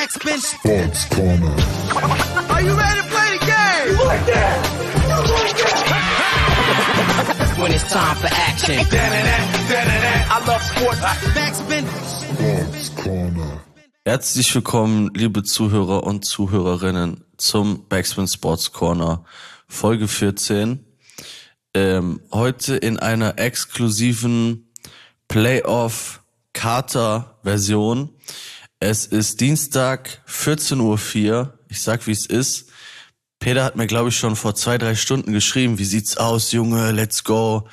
Backspin Sports Corner. Are you ready to play the game? You like that? You like that? When it's time for action. I love sports. Backspin Sports Corner. Herzlich willkommen, liebe Zuhörer und Zuhörerinnen, zum Backspin Sports Corner, Folge 14. Heute in einer exklusiven Playoff-Kater-Version. Es ist Dienstag, 14:04 Uhr. Ich sag, wie es ist. Peter hat mir, glaube ich, schon vor 2-3 Stunden geschrieben, wie sieht's aus, Junge, let's go.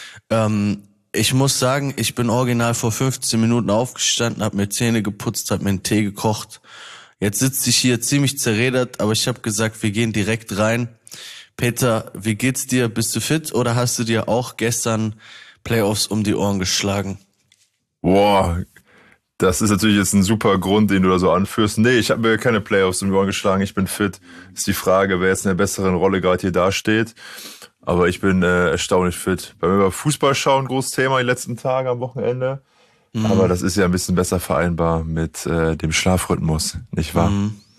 Ich muss sagen, ich bin original vor 15 Minuten aufgestanden, hab mir Zähne geputzt, hab mir einen Tee gekocht. Jetzt sitze ich hier ziemlich zerredet, aber ich habe gesagt, wir gehen direkt rein. Peter, wie geht's dir? Bist du fit oder hast du dir auch gestern Playoffs um die Ohren geschlagen? Boah, das ist natürlich jetzt ein super Grund, den du da so anführst. Nee, ich habe mir keine Playoffs um die Ohren geschlagen, ich bin fit. Ist die Frage, wer jetzt in einer besseren Rolle gerade hier dasteht. Aber ich bin erstaunlich fit. Bei mir war Fußball schauen, großes Thema die letzten Tage am Wochenende. Aber das ist ja ein bisschen besser vereinbar mit dem Schlafrhythmus, nicht wahr?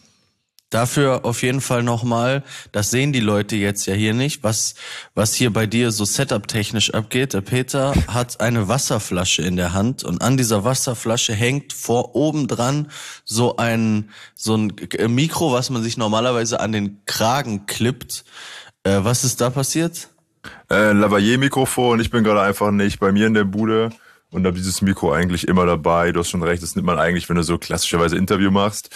Dafür auf jeden Fall nochmal, das sehen die Leute jetzt ja hier nicht, was hier bei dir so Setup-technisch abgeht. Der Peter hat eine Wasserflasche in der Hand und an dieser Wasserflasche hängt vor oben dran so ein Mikro, was man sich normalerweise an den Kragen klippt. Was ist da passiert? Lavalier-Mikrofon. Ich bin gerade einfach nicht bei mir in der Bude und habe dieses Mikro eigentlich immer dabei. Du hast schon recht, das nimmt man eigentlich, wenn du so klassischerweise Interview machst.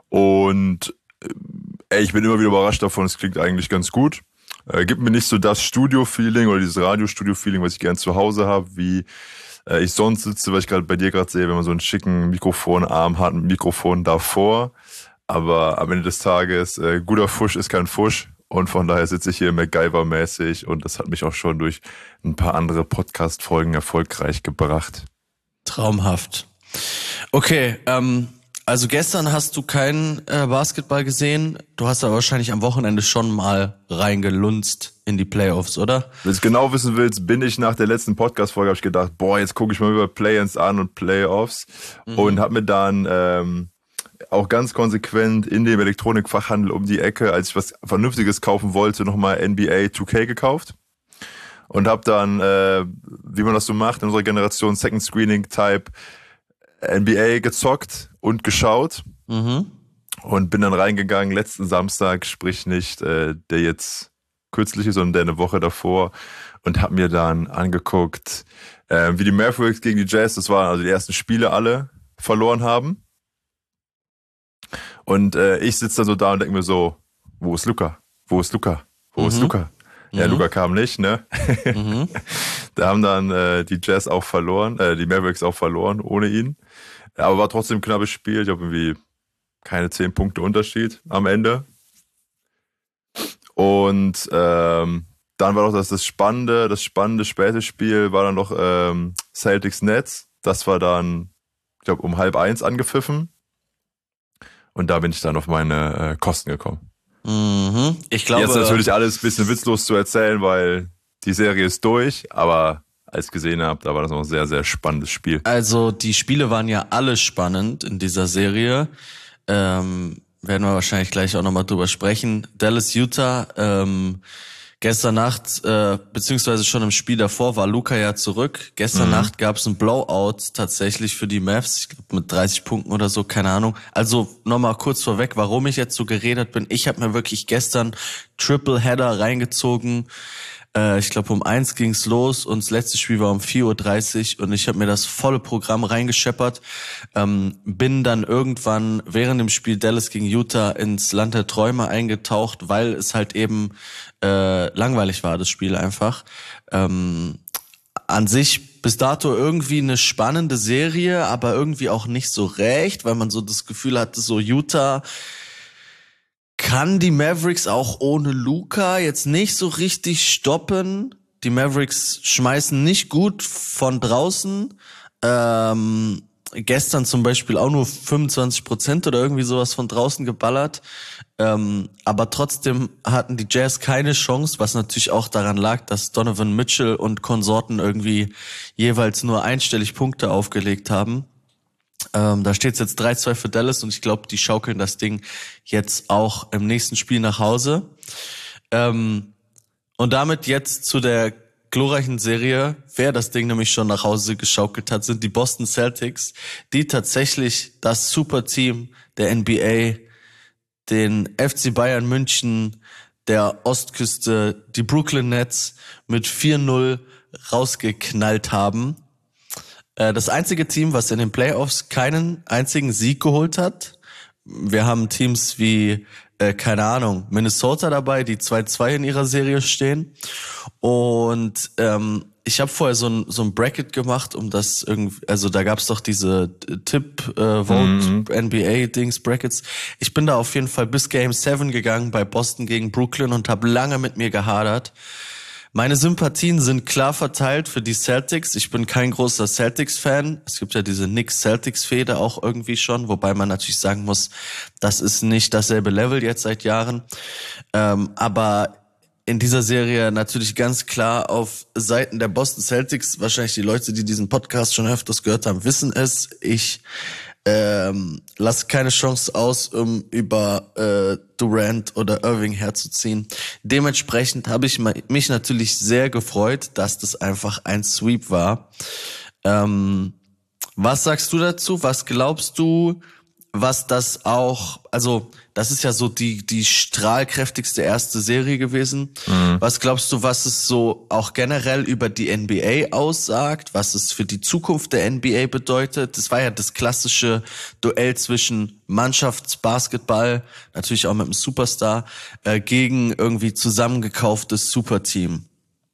Und ich bin immer wieder überrascht davon, es klingt eigentlich ganz gut. Gibt mir nicht so das Studio-Feeling oder dieses Radio-Studio-Feeling, was ich gern zu Hause habe, wie ich sonst sitze, weil ich gerade bei dir gerade sehe, wenn man so einen schicken Mikrofonarm hat, ein Mikrofon davor. Aber am Ende des Tages, guter Fusch ist kein Fusch. Und von daher sitze ich hier MacGyver-mäßig und das hat mich auch schon durch ein paar andere Podcast-Folgen erfolgreich gebracht. Traumhaft. Okay, also gestern hast du keinen Basketball gesehen. Du hast aber wahrscheinlich am Wochenende schon mal reingelunzt in die Playoffs, oder? Wenn du es genau wissen willst, bin ich nach der letzten Podcast-Folge, habe ich gedacht, jetzt gucke ich mal über Play-ins an und Playoffs und habe mir dann auch ganz konsequent in dem Elektronikfachhandel um die Ecke, als ich was Vernünftiges kaufen wollte, nochmal NBA 2K gekauft und habe dann, wie man das so macht, in unserer Generation Second Screening Type NBA gezockt und geschaut und bin dann reingegangen letzten Samstag, sprich nicht der jetzt kürzliche, sondern der eine Woche davor und habe mir dann angeguckt, wie die Mavericks gegen die Jazz, das waren also die ersten Spiele alle, verloren haben. Und ich sitze da so da und denke mir so, wo ist Luka? Wo ist Luka? Wo ist Luka? Ja, Luka kam nicht, ne? Da haben dann die Jazz auch verloren, die Mavericks auch verloren ohne ihn. Aber war trotzdem ein knappes Spiel. Ich habe irgendwie keine 10 Punkte Unterschied am Ende. Und dann war doch das spannende späte Spiel war dann noch Celtics Nets. Das war dann, ich glaube, um 12:30 angepfiffen. Und da bin ich dann auf meine Kosten gekommen. Ich glaube, jetzt natürlich alles ein bisschen witzlos zu erzählen, weil die Serie ist durch, aber als ich gesehen habe, da war das noch ein sehr, sehr spannendes Spiel. Also die Spiele waren ja alle spannend in dieser Serie. Werden wir wahrscheinlich gleich auch nochmal drüber sprechen. Dallas, Utah, gestern Nacht, beziehungsweise schon im Spiel davor, war Luka ja zurück. Gestern Nacht gab es ein Blowout tatsächlich für die Mavs, ich glaube mit 30 Punkten oder so, keine Ahnung. Also nochmal kurz vorweg, warum ich jetzt so geredet bin. Ich habe mir wirklich gestern Triple-Header reingezogen. Ich glaube um 1 ging's los und das letzte Spiel war um 4:30 Uhr und ich habe mir das volle Programm reingescheppert. Bin dann irgendwann während dem Spiel Dallas gegen Utah ins Land der Träume eingetaucht, weil es halt eben langweilig war, das Spiel einfach. An sich bis dato irgendwie eine spannende Serie, aber irgendwie auch nicht so recht, weil man so das Gefühl hatte, so Utah kann die Mavericks auch ohne Luka jetzt nicht so richtig stoppen. Die Mavericks schmeißen nicht gut von draußen. Gestern zum Beispiel auch nur 25% oder irgendwie sowas von draußen geballert. Aber trotzdem hatten die Jazz keine Chance, was natürlich auch daran lag, dass Donovan Mitchell und Konsorten irgendwie jeweils nur einstellig Punkte aufgelegt haben. Da steht es jetzt 3-2 für Dallas und ich glaube, die schaukeln das Ding jetzt auch im nächsten Spiel nach Hause. Und damit jetzt zu der glorreichen Serie. Wer das Ding nämlich schon nach Hause geschaukelt hat, sind die Boston Celtics, die tatsächlich das Superteam der NBA, den FC Bayern München, der Ostküste, die Brooklyn Nets mit 4-0 rausgeknallt haben. Das einzige Team, was in den Playoffs keinen einzigen Sieg geholt hat. Wir haben Teams wie, keine Ahnung, Minnesota dabei, die 2-2 in ihrer Serie stehen. Und ich habe vorher so ein Bracket gemacht, um das irgendwie, also da gab's doch diese Vote NBA-Dings, Brackets. Ich bin da auf jeden Fall bis Game 7 gegangen bei Boston gegen Brooklyn und habe lange mit mir gehadert. Meine Sympathien sind klar verteilt für die Celtics. Ich bin kein großer Celtics-Fan. Es gibt ja diese Knicks-Celtics-Fehde auch irgendwie schon, wobei man natürlich sagen muss, das ist nicht dasselbe Level jetzt seit Jahren. Aber in dieser Serie natürlich ganz klar auf Seiten der Boston Celtics. Wahrscheinlich die Leute, die diesen Podcast schon öfters gehört haben, wissen es. Ich lasse keine Chance aus, um über Durant oder Irving herzuziehen. Dementsprechend habe ich mich natürlich sehr gefreut, dass das einfach ein Sweep war. Was sagst du dazu? Was glaubst du, was das auch, also das ist ja so die strahlkräftigste erste Serie gewesen. Was glaubst du, was es so auch generell über die NBA aussagt, was es für die Zukunft der NBA bedeutet? Das war ja das klassische Duell zwischen Mannschaftsbasketball, natürlich auch mit einem Superstar, gegen irgendwie zusammengekauftes Superteam.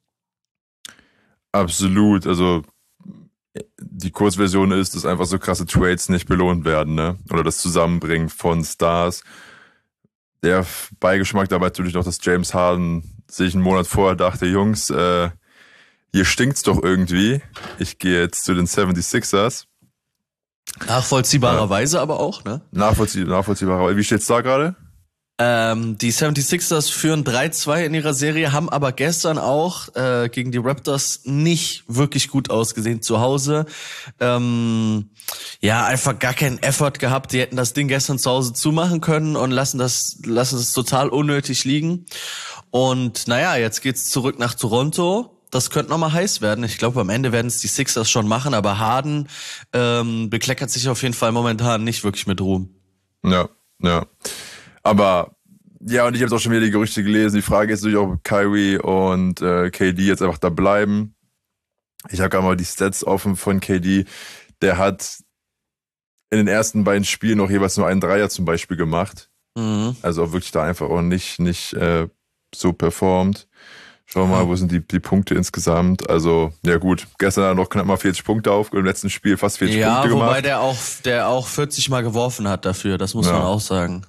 Absolut, also die Kurzversion ist, dass einfach so krasse Trades nicht belohnt werden, ne? Oder das Zusammenbringen von Stars. Der Beigeschmack dabei natürlich noch, dass James Harden sich einen Monat vorher dachte, Jungs, hier stinkt's doch irgendwie. Ich gehe jetzt zu den 76ers. Nachvollziehbarerweise aber auch, ne? Nachvollziehbar. Wie steht's da gerade? Die 76ers führen 3-2 in ihrer Serie, haben aber gestern auch gegen die Raptors nicht wirklich gut ausgesehen zu Hause. Einfach gar keinen Effort gehabt. Die hätten das Ding gestern zu Hause zumachen können und lassen es total unnötig liegen. Und jetzt geht's zurück nach Toronto. Das könnte nochmal heiß werden. Ich glaube, am Ende werden es die Sixers schon machen, aber Harden bekleckert sich auf jeden Fall momentan nicht wirklich mit Ruhm. Ja. Aber, ja, und ich habe auch schon wieder die Gerüchte gelesen. Die Frage ist natürlich, ob Kyrie und KD jetzt einfach da bleiben. Ich habe gerade mal die Stats offen von KD. Der hat in den ersten beiden Spielen noch jeweils nur einen Dreier zum Beispiel gemacht. Also auch wirklich da einfach auch nicht so performt. Schauen wir mal, wo sind die Punkte insgesamt? Also, ja gut, gestern hat er noch knapp mal 40 Punkte im letzten Spiel fast 40 Punkte gemacht. Ja, wobei der auch 40 Mal geworfen hat dafür, das muss man auch sagen.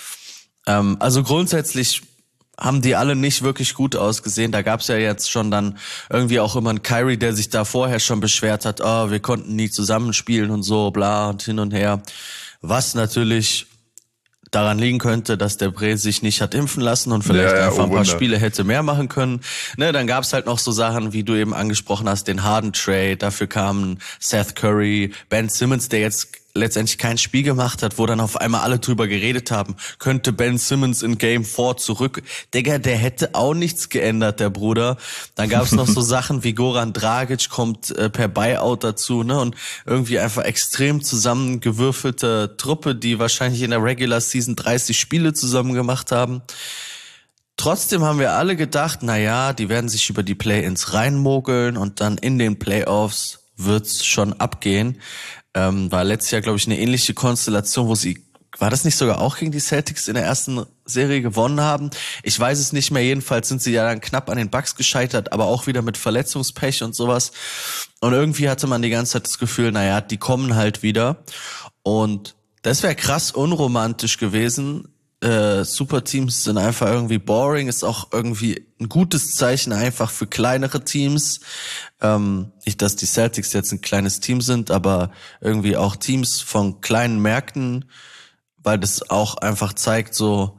Also grundsätzlich haben die alle nicht wirklich gut ausgesehen. Da gab's ja jetzt schon dann irgendwie auch immer einen Kyrie, der sich da vorher schon beschwert hat, wir konnten nie zusammenspielen und so, bla und hin und her. Was natürlich daran liegen könnte, dass der Bre sich nicht hat impfen lassen und vielleicht einfach ein paar Spiele hätte mehr machen können. Ne, dann gab's halt noch so Sachen, wie du eben angesprochen hast, den Harden-Trade. Dafür kamen Seth Curry, Ben Simmons, der jetzt letztendlich kein Spiel gemacht hat, wo dann auf einmal alle drüber geredet haben, könnte Ben Simmons in Game 4 zurück. Digga, der hätte auch nichts geändert, der Bruder. Dann gab's noch so Sachen wie Goran Dragic kommt per Buyout dazu, ne, und irgendwie einfach extrem zusammengewürfelte Truppe, die wahrscheinlich in der Regular Season 30 Spiele zusammen gemacht haben. Trotzdem haben wir alle gedacht, die werden sich über die Play-ins reinmogeln und dann in den Playoffs wird's schon abgehen. War letztes Jahr, glaube ich, eine ähnliche Konstellation, war das nicht sogar auch gegen die Celtics in der ersten Serie gewonnen haben? Ich weiß es nicht mehr, jedenfalls sind sie ja dann knapp an den Bucks gescheitert, aber auch wieder mit Verletzungspech und sowas. Und irgendwie hatte man die ganze Zeit das Gefühl, die kommen halt wieder. Und das wäre krass unromantisch gewesen. Superteams sind einfach irgendwie boring, ist auch irgendwie ein gutes Zeichen einfach für kleinere Teams. Nicht, dass die Celtics jetzt ein kleines Team sind, aber irgendwie auch Teams von kleinen Märkten, weil das auch einfach zeigt so,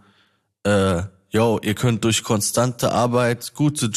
ihr könnt durch konstante Arbeit, gute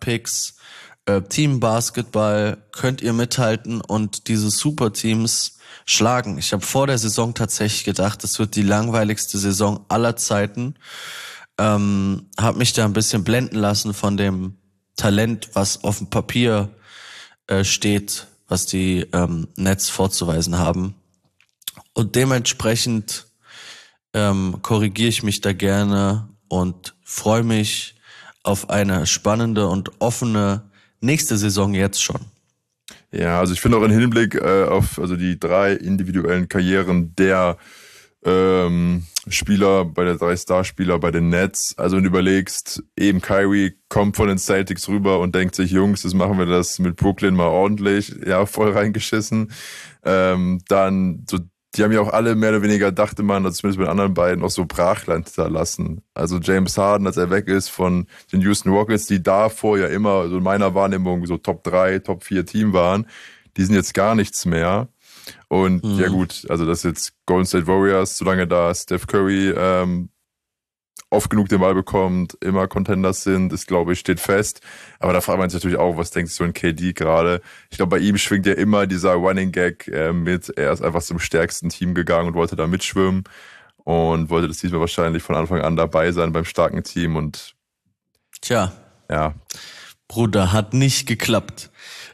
Draft-Picks, Team-Basketball, könnt ihr mithalten und diese Superteams schlagen. Ich habe vor der Saison tatsächlich gedacht, das wird die langweiligste Saison aller Zeiten. Habe mich da ein bisschen blenden lassen von dem Talent, was auf dem Papier steht, was die Nets vorzuweisen haben. Und dementsprechend korrigiere ich mich da gerne und freue mich auf eine spannende und offene nächste Saison jetzt schon. Ja, also ich finde auch im Hinblick auf also die 3 individuellen Karrieren der Spieler, bei der 3 Starspieler bei den Nets, also wenn du überlegst, eben Kyrie kommt von den Celtics rüber und denkt sich, Jungs, jetzt machen wir das mit Brooklyn mal ordentlich, ja, voll reingeschissen. Dann so, die haben ja auch alle mehr oder weniger, dachte man, also zumindest bei den anderen beiden, auch so Brachland hinterlassen. Also James Harden, als er weg ist von den Houston Rockets, die davor ja immer, so in meiner Wahrnehmung, so Top 3, Top 4 Team waren, die sind jetzt gar nichts mehr. Und ja gut, also dass jetzt Golden State Warriors, solange da Steph Curry oft genug den Ball bekommt, immer Contenders sind, ist, glaube ich, steht fest. Aber da fragt man sich natürlich auch, was denkt sich so ein KD gerade? Ich glaube, bei ihm schwingt ja immer dieser Running Gag mit. Er ist einfach zum stärksten Team gegangen und wollte da mitschwimmen und wollte das diesmal wahrscheinlich von Anfang an dabei sein beim starken Team. Und tja, ja, Bruder, hat nicht geklappt.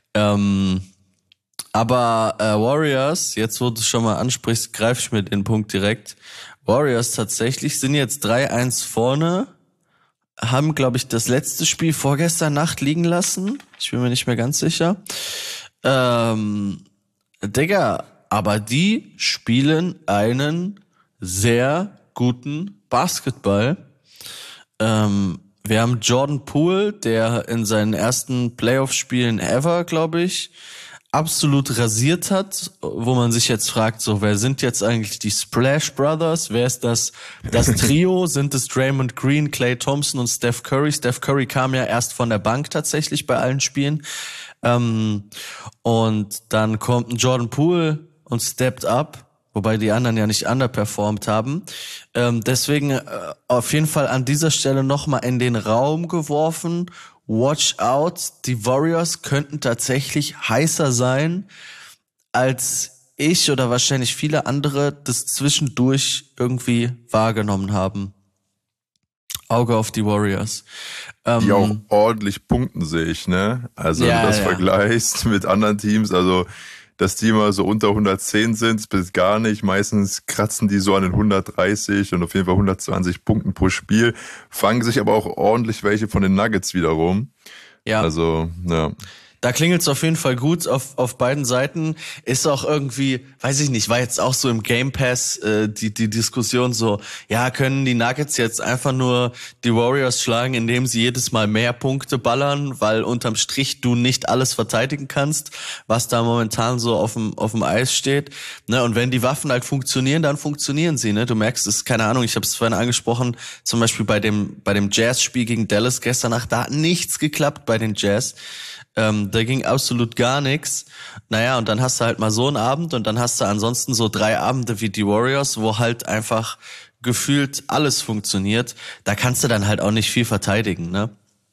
Aber Warriors, jetzt wo du es schon mal ansprichst, greife ich mir den Punkt direkt. Warriors tatsächlich sind jetzt 3-1 vorne, haben, glaube ich, das letzte Spiel vorgestern Nacht liegen lassen. Ich bin mir nicht mehr ganz sicher. Digga, aber die spielen einen sehr guten Basketball. Wir haben Jordan Poole, der in seinen ersten Playoff-Spielen ever, glaube ich, absolut rasiert hat, wo man sich jetzt fragt, so, wer sind jetzt eigentlich die Splash Brothers? Wer ist das Trio? Sind es Draymond Green, Klay Thompson und Steph Curry? Steph Curry kam ja erst von der Bank tatsächlich bei allen Spielen. Und dann kommt ein Jordan Poole und steppt up, wobei die anderen ja nicht underperformed haben. Deswegen auf jeden Fall an dieser Stelle nochmal in den Raum geworfen. Watch out, die Warriors könnten tatsächlich heißer sein, als ich oder wahrscheinlich viele andere das zwischendurch irgendwie wahrgenommen haben. Auge auf die Warriors. Die auch ordentlich punkten, sehe ich, ne? Also wenn du das vergleichst mit anderen Teams, also dass die immer so unter 110 sind, bis gar nicht. Meistens kratzen die so an den 130 und auf jeden Fall 120 Punkten pro Spiel, fangen sich aber auch ordentlich welche von den Nuggets wiederum. Ja. Also, ja. Da klingelt's auf jeden Fall gut auf beiden Seiten. Ist auch irgendwie, weiß ich nicht, war jetzt auch so im Game Pass die Diskussion so, ja, können die Nuggets jetzt einfach nur die Warriors schlagen, indem sie jedes Mal mehr Punkte ballern, weil unterm Strich du nicht alles verteidigen kannst, was da momentan so auf dem Eis steht. Ne? Und wenn die Waffen halt funktionieren, dann funktionieren sie. Ne? Du merkst es, keine Ahnung, ich habe es vorhin angesprochen, zum Beispiel bei dem Jazz-Spiel gegen Dallas gestern Nacht, da hat nichts geklappt bei den Jazz. Da ging absolut gar nichts. Naja, und dann hast du halt mal so einen Abend und dann hast du ansonsten so 3 Abende wie die Warriors, wo halt einfach gefühlt alles funktioniert. Da kannst du dann halt auch nicht viel verteidigen, ne?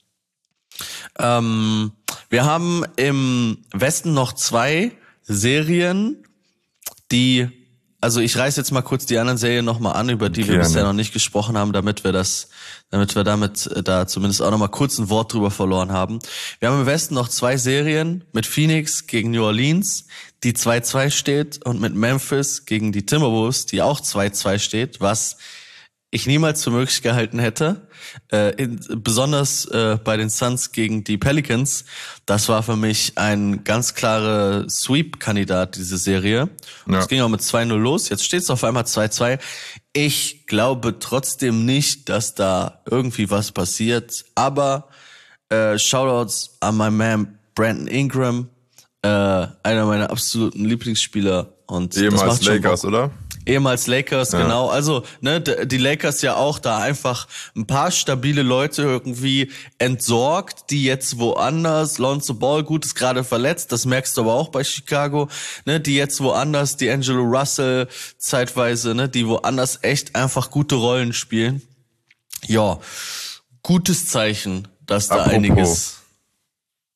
Wir haben im Westen noch 2 Serien, also ich reiß jetzt mal kurz die anderen Serien nochmal an, über die wir bisher noch nicht gesprochen haben, damit wir damit da zumindest auch nochmal kurz ein Wort drüber verloren haben. Wir haben im Westen noch 2 Serien mit Phoenix gegen New Orleans, die 2-2 steht, und mit Memphis gegen die Timberwolves, die auch 2-2 steht, was ich niemals für möglich gehalten hätte. Besonders bei den Suns gegen die Pelicans. Das war für mich ein ganz klarer Sweep-Kandidat, diese Serie. Ja. Es ging auch mit 2-0 los. Jetzt steht es auf einmal 2-2. Ich glaube trotzdem nicht, dass da irgendwie was passiert. Aber Shoutouts an my man Brandon Ingram, einer meiner absoluten Lieblingsspieler. Und ehemals das macht schon Lakers, Bock. oder? Ehemals Lakers, ja. Genau. Also, ne, die Lakers ja auch da einfach ein paar stabile Leute irgendwie entsorgt, die jetzt woanders, Lonzo Ball, gut, ist gerade verletzt, das merkst du aber auch bei Chicago, ne, die jetzt woanders, D'Angelo Russell zeitweise, ne, die woanders echt einfach gute Rollen spielen. Ja, gutes Zeichen, dass da einiges...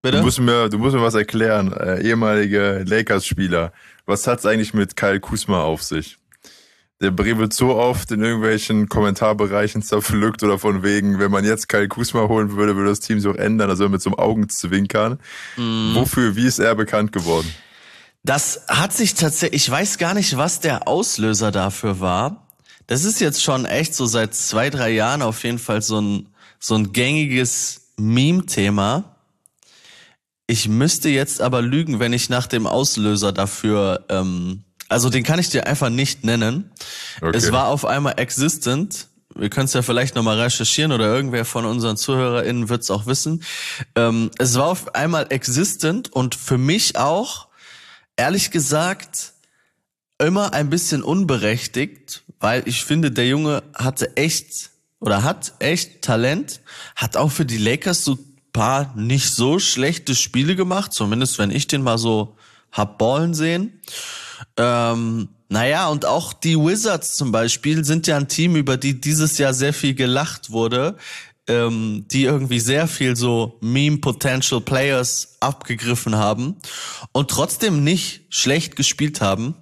Bitte? Du musst mir was erklären, ehemalige Lakers-Spieler. Was hat's eigentlich mit Kyle Kuzma auf sich? Der Bre wird so oft in irgendwelchen Kommentarbereichen zerpflückt oder von wegen, wenn man jetzt Kyle Kuzma holen würde, würde das Team sich auch ändern, also mit so einem Augenzwinkern. Wie ist er bekannt geworden? Das hat sich tatsächlich, ich weiß gar nicht, was der Auslöser dafür war. Das ist jetzt schon echt so seit 2-3 Jahren auf jeden Fall so ein gängiges Meme-Thema. Ich müsste jetzt aber lügen, wenn ich nach dem Auslöser dafür, also den kann ich dir einfach nicht nennen. Okay. Es war auf einmal existent. Wir können es ja vielleicht nochmal recherchieren oder irgendwer von unseren ZuhörerInnen wird es auch wissen. Es war auf einmal existent und für mich auch, ehrlich gesagt, immer ein bisschen unberechtigt, weil ich finde, der Junge hat echt Talent, hat auch für die Lakers so paar nicht so schlechte Spiele gemacht, zumindest wenn ich den mal so hab ballen sehen. Und auch die Wizards zum Beispiel sind ja ein Team, über die dieses Jahr sehr viel gelacht wurde, die irgendwie sehr viel so Meme-Potential Players abgegriffen haben und trotzdem nicht schlecht gespielt haben.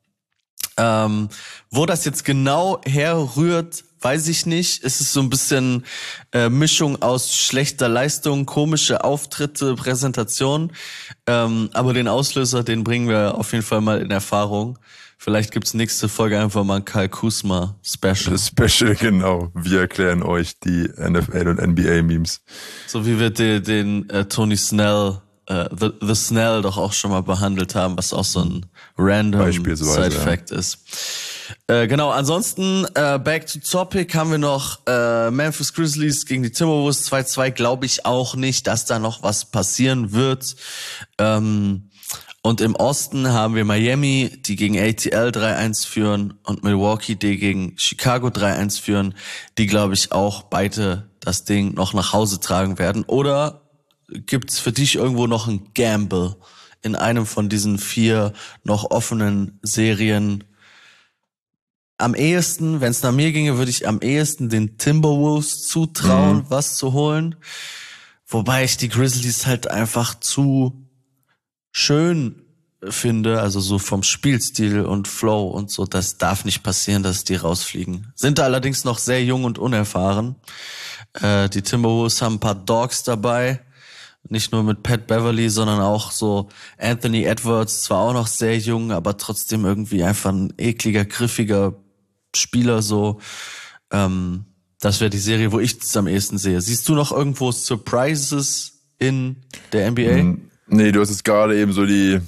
Wo das jetzt genau herrührt, weiß ich nicht. Es ist so ein bisschen Mischung aus schlechter Leistung, komische Auftritte, Präsentation. Aber den Auslöser, den bringen wir auf jeden Fall mal in Erfahrung. Vielleicht gibt's nächste Folge einfach mal ein Kyle Kuzma Special. Das Special, genau. Wir erklären euch die NFL und NBA Memes. So wie wir den Tony Snell, The Snell doch auch schon mal behandelt haben, was auch so ein random Side-Fact ist. Genau, ansonsten, back to topic, haben wir noch Memphis Grizzlies gegen die Timberwolves 2-2, glaube ich auch nicht, dass da noch was passieren wird. Und im Osten haben wir Miami, die gegen ATL 3-1 führen und Milwaukee, die gegen Chicago 3-1 führen, die, glaube ich, auch beide das Ding noch nach Hause tragen werden. Oder gibt's für dich irgendwo noch ein Gamble in einem von diesen 4 noch offenen Serien? Am ehesten, wenn es nach mir ginge, würde ich am ehesten den Timberwolves zutrauen, was zu holen. Wobei ich die Grizzlies halt einfach zu schön finde, also so vom Spielstil und Flow und so. Das darf nicht passieren, dass die rausfliegen. Sind allerdings noch sehr jung und unerfahren. Die Timberwolves haben ein paar Dogs dabei. Nicht nur mit Pat Beverly, sondern auch so Anthony Edwards, zwar auch noch sehr jung, aber trotzdem irgendwie einfach ein ekliger, griffiger Spieler so. Das wäre die Serie, wo ich es am ehesten sehe. Siehst du noch irgendwo Surprises in der NBA? Nee, du hast jetzt gerade eben so die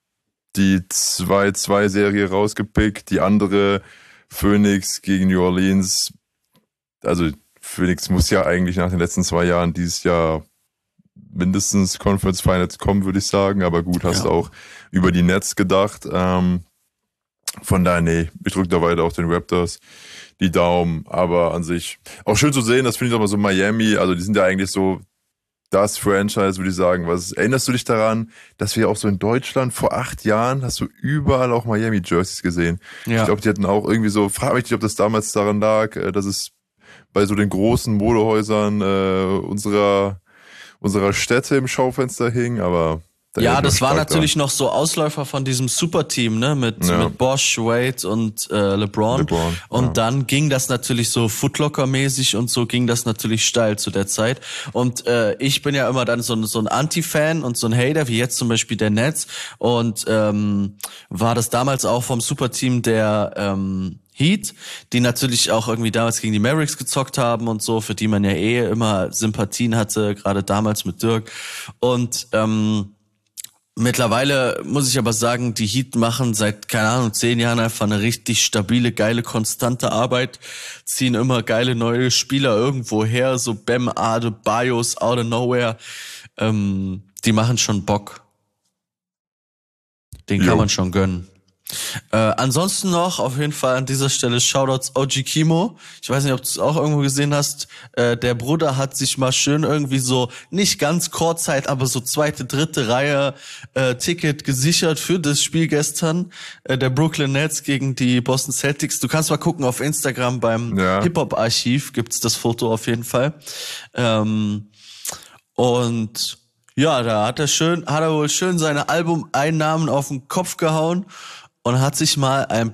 2-2-Serie rausgepickt. Die andere, Phoenix gegen New Orleans. Also Phoenix muss ja eigentlich nach den letzten 2 Jahren dieses Jahr mindestens Conference Finals kommen, würde ich sagen. Aber gut, hast du auch über die Nets gedacht. Von daher, nee, ich drücke da weiter auf den Raptors die Daumen. Aber an sich auch schön zu sehen, das finde ich auch mal so Miami. Also die sind ja eigentlich so das Franchise, würde ich sagen. Erinnerst du dich daran, dass wir auch so in Deutschland vor 8 Jahren, hast du überall auch Miami-Jerseys gesehen? Ja. Ich glaube, die hatten auch irgendwie so, frag mich nicht, ob das damals daran lag, dass es bei so den großen Modehäusern unserer Städte im Schaufenster hing, aber ja, das war natürlich noch so Ausläufer von diesem Superteam, ne, mit Bosch, Wade und LeBron. Und dann ging das natürlich so Footlocker-mäßig und so ging das natürlich steil zu der Zeit. Und ich bin ja immer dann so ein Anti-Fan und so ein Hater, wie jetzt zum Beispiel der Nets. Und war das damals auch vom Superteam der Heat, die natürlich auch irgendwie damals gegen die Mavericks gezockt haben und so, für die man ja immer Sympathien hatte, gerade damals mit Dirk. Und mittlerweile muss ich aber sagen, die Heat machen seit, 10 Jahren einfach eine richtig stabile, geile, konstante Arbeit, ziehen immer geile neue Spieler irgendwo her, so Bam Adebayos out of nowhere, die machen schon Bock. Den kann man schon gönnen. Ansonsten noch auf jeden Fall an dieser Stelle Shoutouts OG Kimo. Ich weiß nicht, ob du es auch irgendwo gesehen hast. Der Bruder hat sich mal schön irgendwie so, nicht ganz Kurzzeit, aber so 2., 3. Reihe Ticket gesichert für das Spiel gestern. Der Brooklyn Nets gegen die Boston Celtics. Du kannst mal gucken auf Instagram beim Hip-Hop-Archiv gibt's das Foto auf jeden Fall. Und Ja, da hat er wohl schön seine Albumeinnahmen auf den Kopf gehauen und hat sich mal ein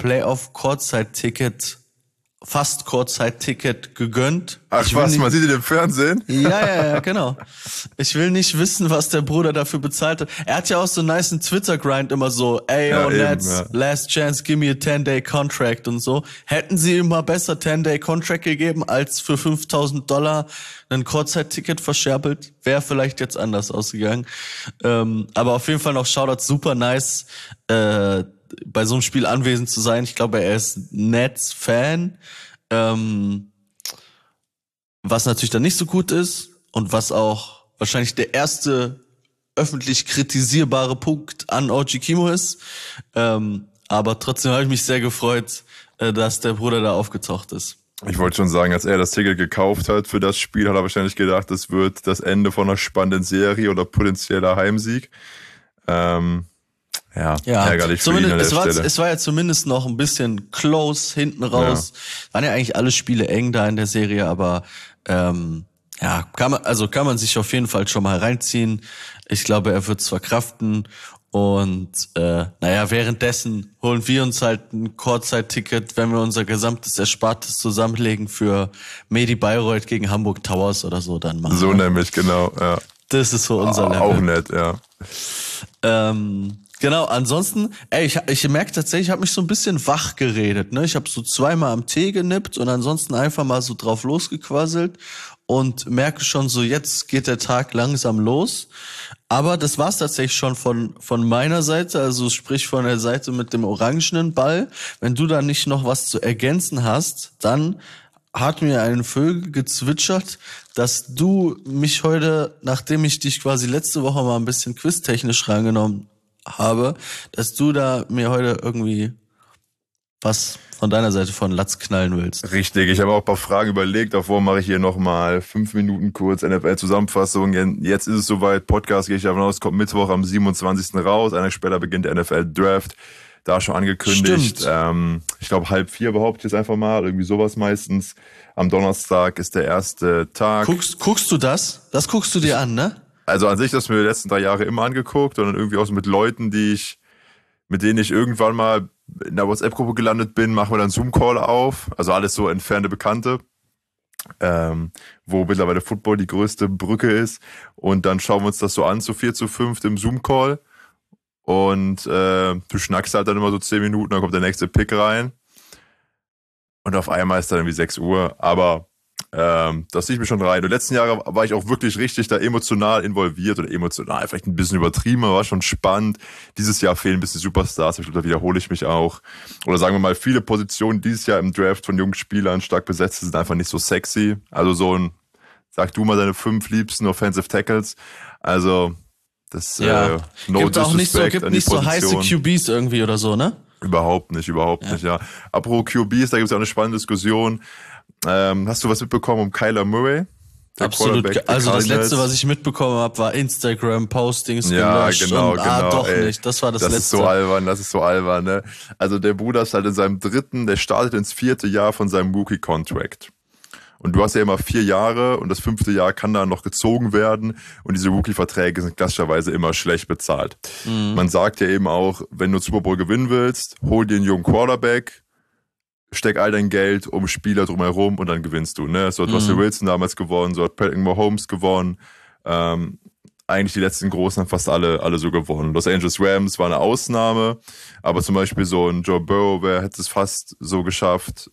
fast Kurzzeit-Ticket gegönnt. Ach was, man sieht ihn im Fernsehen? Ja, genau. Ich will nicht wissen, was der Bruder dafür bezahlt hat. Er hat ja auch so einen nicen Twitter-Grind immer so, ey, Ja, yo, eben, Nets, ja. last chance, give me a 10-day contract und so. Hätten sie ihm mal besser 10-day contract gegeben, als für $5.000 ein Kurzzeit-Ticket verscherbelt, wäre vielleicht jetzt anders ausgegangen. Aber auf jeden Fall noch Shoutout, super nice, bei so einem Spiel anwesend zu sein. Ich glaube, er ist Nets-Fan, was natürlich dann nicht so gut ist und was auch wahrscheinlich der erste öffentlich kritisierbare Punkt an OG Kimo ist. Aber trotzdem habe ich mich sehr gefreut, dass der Bruder da aufgetaucht ist. Ich wollte schon sagen, als er das Ticket gekauft hat für das Spiel, hat er wahrscheinlich gedacht, das wird das Ende von einer spannenden Serie oder potenzieller Heimsieg. Ja, ärgerlich für ihn an der Stelle. Es war ja zumindest noch ein bisschen close hinten raus. Waren ja eigentlich alle Spiele eng da in der Serie, aber kann man sich auf jeden Fall schon mal reinziehen. Ich glaube, er wird es verkraften. Und währenddessen holen wir uns halt ein Kurzzeit-Ticket, wenn wir unser gesamtes Erspartes zusammenlegen für Medi Bayreuth gegen Hamburg Towers oder so dann mal. So nämlich, genau, ja. Das ist so unser Level. Auch nett, ja. Genau, ansonsten, ich merke tatsächlich, ich habe mich so ein bisschen wach geredet, ne? Ich habe so zweimal am Tee genippt und ansonsten einfach mal so drauf losgequasselt und merke schon so, jetzt geht der Tag langsam los. Aber das war's tatsächlich schon von meiner Seite, also sprich von der Seite mit dem orangenen Ball. Wenn du da nicht noch was zu ergänzen hast, dann hat mir ein Vögel gezwitschert, dass du mich heute, nachdem ich dich quasi letzte Woche mal ein bisschen quiztechnisch reingenommen habe, dass du da mir heute irgendwie was von deiner Seite von Latz knallen willst. Richtig, ich habe auch ein paar Fragen überlegt, davor mache ich hier nochmal 5 Minuten kurz NFL-Zusammenfassung. Jetzt ist es soweit, Podcast gehe ich davon aus, kommt Mittwoch am 27. raus, eine später beginnt der NFL-Draft, da schon angekündigt. Ich glaube 3:30 behaupte ich jetzt einfach mal, irgendwie sowas meistens. Am Donnerstag ist der erste Tag. Guckst du das? Das guckst du dir an, ne? Also an sich, das mir die letzten 3 Jahre immer angeguckt und dann irgendwie auch so mit Leuten, mit denen ich irgendwann mal in der WhatsApp-Gruppe gelandet bin, machen wir dann Zoom-Call auf. Also alles so entfernte Bekannte, wo mittlerweile Football die größte Brücke ist. Und dann schauen wir uns das so an, zu 4 zu 5 im Zoom-Call. Und du schnackst halt dann immer so 10 Minuten, dann kommt der nächste Pick rein. Und auf einmal ist dann irgendwie 6 Uhr. Aber das ziehe ich mir schon rein. Und letzten Jahre war ich auch wirklich richtig da emotional involviert oder emotional, vielleicht ein bisschen übertrieben, aber war schon spannend. Dieses Jahr fehlen ein bisschen Superstars, ich glaube, da wiederhole ich mich auch. Oder sagen wir mal, viele Positionen dieses Jahr im Draft von jungen Spielern stark besetzt sind einfach nicht so sexy. Also sag du mal deine 5 liebsten Offensive Tackles. Also das gibt auch nicht so heiße QBs irgendwie oder so, ne? Überhaupt nicht, ja. Apropos QBs, da gibt es ja auch eine spannende Diskussion. Hast du was mitbekommen um Kyler Murray? Absolut. Also das letzte, was ich mitbekommen habe, war Instagram-Postings gelöscht. Genau. Doch nicht. Das war das Letzte. Das ist so albern, ne? Also der Bruder ist halt in seinem der startet ins 4. Jahr von seinem Rookie-Contract. Und du hast ja immer 4 Jahre und das 5. Jahr kann dann noch gezogen werden und diese Rookie-Verträge sind klassischerweise immer schlecht bezahlt. Man sagt ja eben auch, wenn du Super Bowl gewinnen willst, hol dir einen jungen Quarterback, steck all dein Geld um Spieler drumherum und dann gewinnst du. Ne? So hat Russell Wilson damals gewonnen, so hat Patrick Mahomes gewonnen. Eigentlich die letzten Großen haben fast alle so gewonnen. Los Angeles Rams war eine Ausnahme, aber zum Beispiel so ein Joe Burrow, wer hätte es fast so geschafft.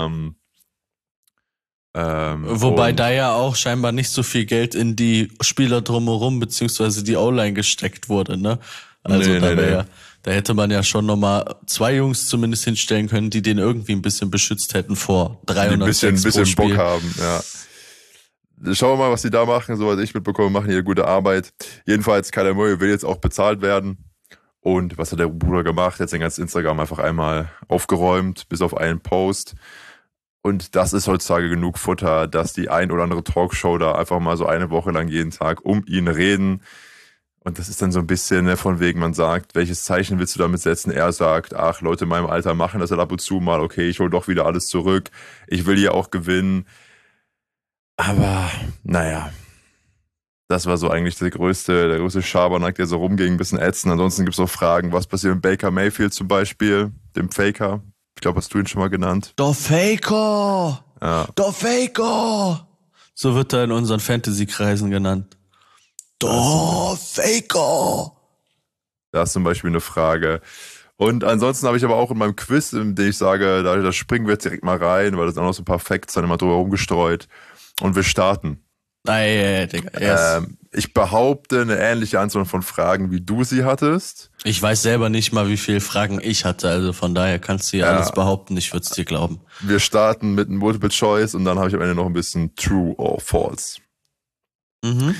Wobei da ja auch scheinbar nicht so viel Geld in die Spieler drumherum beziehungsweise die O-Line gesteckt wurde, ne? Also da hätte man ja schon nochmal 2 Jungs zumindest hinstellen können, die den irgendwie ein bisschen beschützt hätten vor 300 ein bisschen Bock haben, ja. Schauen wir mal, was die da machen. So was ich mitbekomme, machen hier gute Arbeit. Jedenfalls, Kyler Murray will jetzt auch bezahlt werden. Und was hat der Bruder gemacht? Jetzt den ganzen Instagram einfach einmal aufgeräumt, bis auf einen Post. Und das ist heutzutage genug Futter, dass die ein oder andere Talkshow da einfach mal so eine Woche lang jeden Tag um ihn reden. Und das ist dann so ein bisschen, ne, von wegen, man sagt, welches Zeichen willst du damit setzen? Er sagt, ach, Leute in meinem Alter machen das halt ab und zu mal, okay, ich hole doch wieder alles zurück. Ich will hier auch gewinnen. Aber, naja, Das war so eigentlich der größte Schabernack, der so rumging, ein bisschen ätzend. Ansonsten gibt es auch Fragen, was passiert mit Baker Mayfield zum Beispiel, dem Faker. Ich glaube, hast du ihn schon mal genannt. Der Faker! Ja. Der Faker! So wird er in unseren Fantasy-Kreisen genannt. Der Faker! Da ist zum Beispiel eine Frage. Und ansonsten habe ich aber auch in meinem Quiz, in dem ich sage, da springen wir jetzt direkt mal rein, weil das auch noch so ein paar Facts dann immer drüber rumgestreut. Und wir starten. Digga. Yes. Ich behaupte eine ähnliche Anzahl von Fragen, wie du sie hattest. Ich weiß selber nicht mal, wie viele Fragen ich hatte, also von daher kannst du ja alles behaupten, ich würde es dir glauben. Wir starten mit einem Multiple Choice und dann habe ich am Ende noch ein bisschen True or False. Mhm.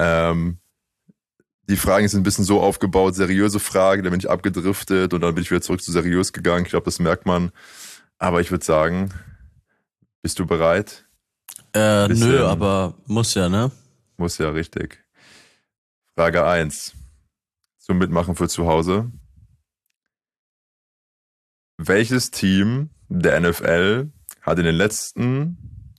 Die Fragen sind ein bisschen so aufgebaut, seriöse Fragen, da bin ich abgedriftet und dann bin ich wieder zurück zu seriös gegangen. Ich glaube, das merkt man. Aber ich würde sagen, bist du bereit? Nö, aber muss ja, ne? Muss ja, richtig. Frage 1. Zum Mitmachen für zu Hause. Welches Team der NFL hat in den letzten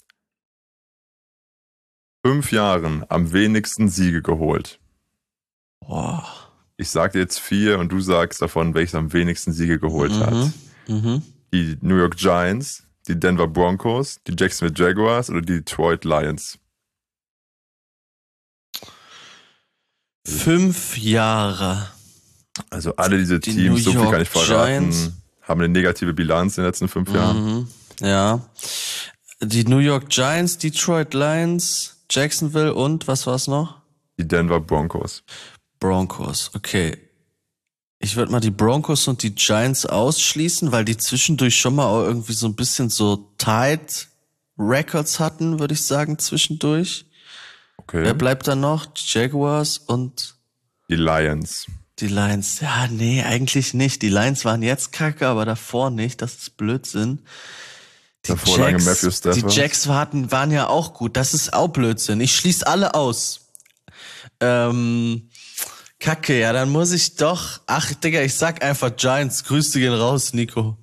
5 Jahren am wenigsten Siege geholt? Boah. Ich sag dir jetzt 4 und du sagst davon, welches am wenigsten Siege geholt hat. Die New York Giants, die Denver Broncos, die Jacksonville Jaguars oder die Detroit Lions? 5 Jahre. Also alle diese Die Teams, New so viel kann York ich verraten, Giants. haben eine negative Bilanz in den letzten 5 Jahren. Ja. Die New York Giants, Detroit Lions, Jacksonville und was war's noch? Die Denver Broncos. Broncos, okay. Ich würde mal die Broncos und die Giants ausschließen, weil die zwischendurch schon mal auch irgendwie so ein bisschen so tight Records hatten, würde ich sagen, zwischendurch. Okay. Wer bleibt da noch? Die Jaguars und Die Lions. die Lions. Ja, nee, eigentlich nicht. Die Lions waren jetzt kacke, aber davor nicht. Das ist Blödsinn. Die Davor lange Matthew Stafford. Die Jacks waren ja auch gut. Das ist auch Blödsinn. Ich schließe alle aus. Kacke, ja, dann muss ich doch... Ach, Digga, ich sag einfach Giants. Grüße gehen raus, Nico.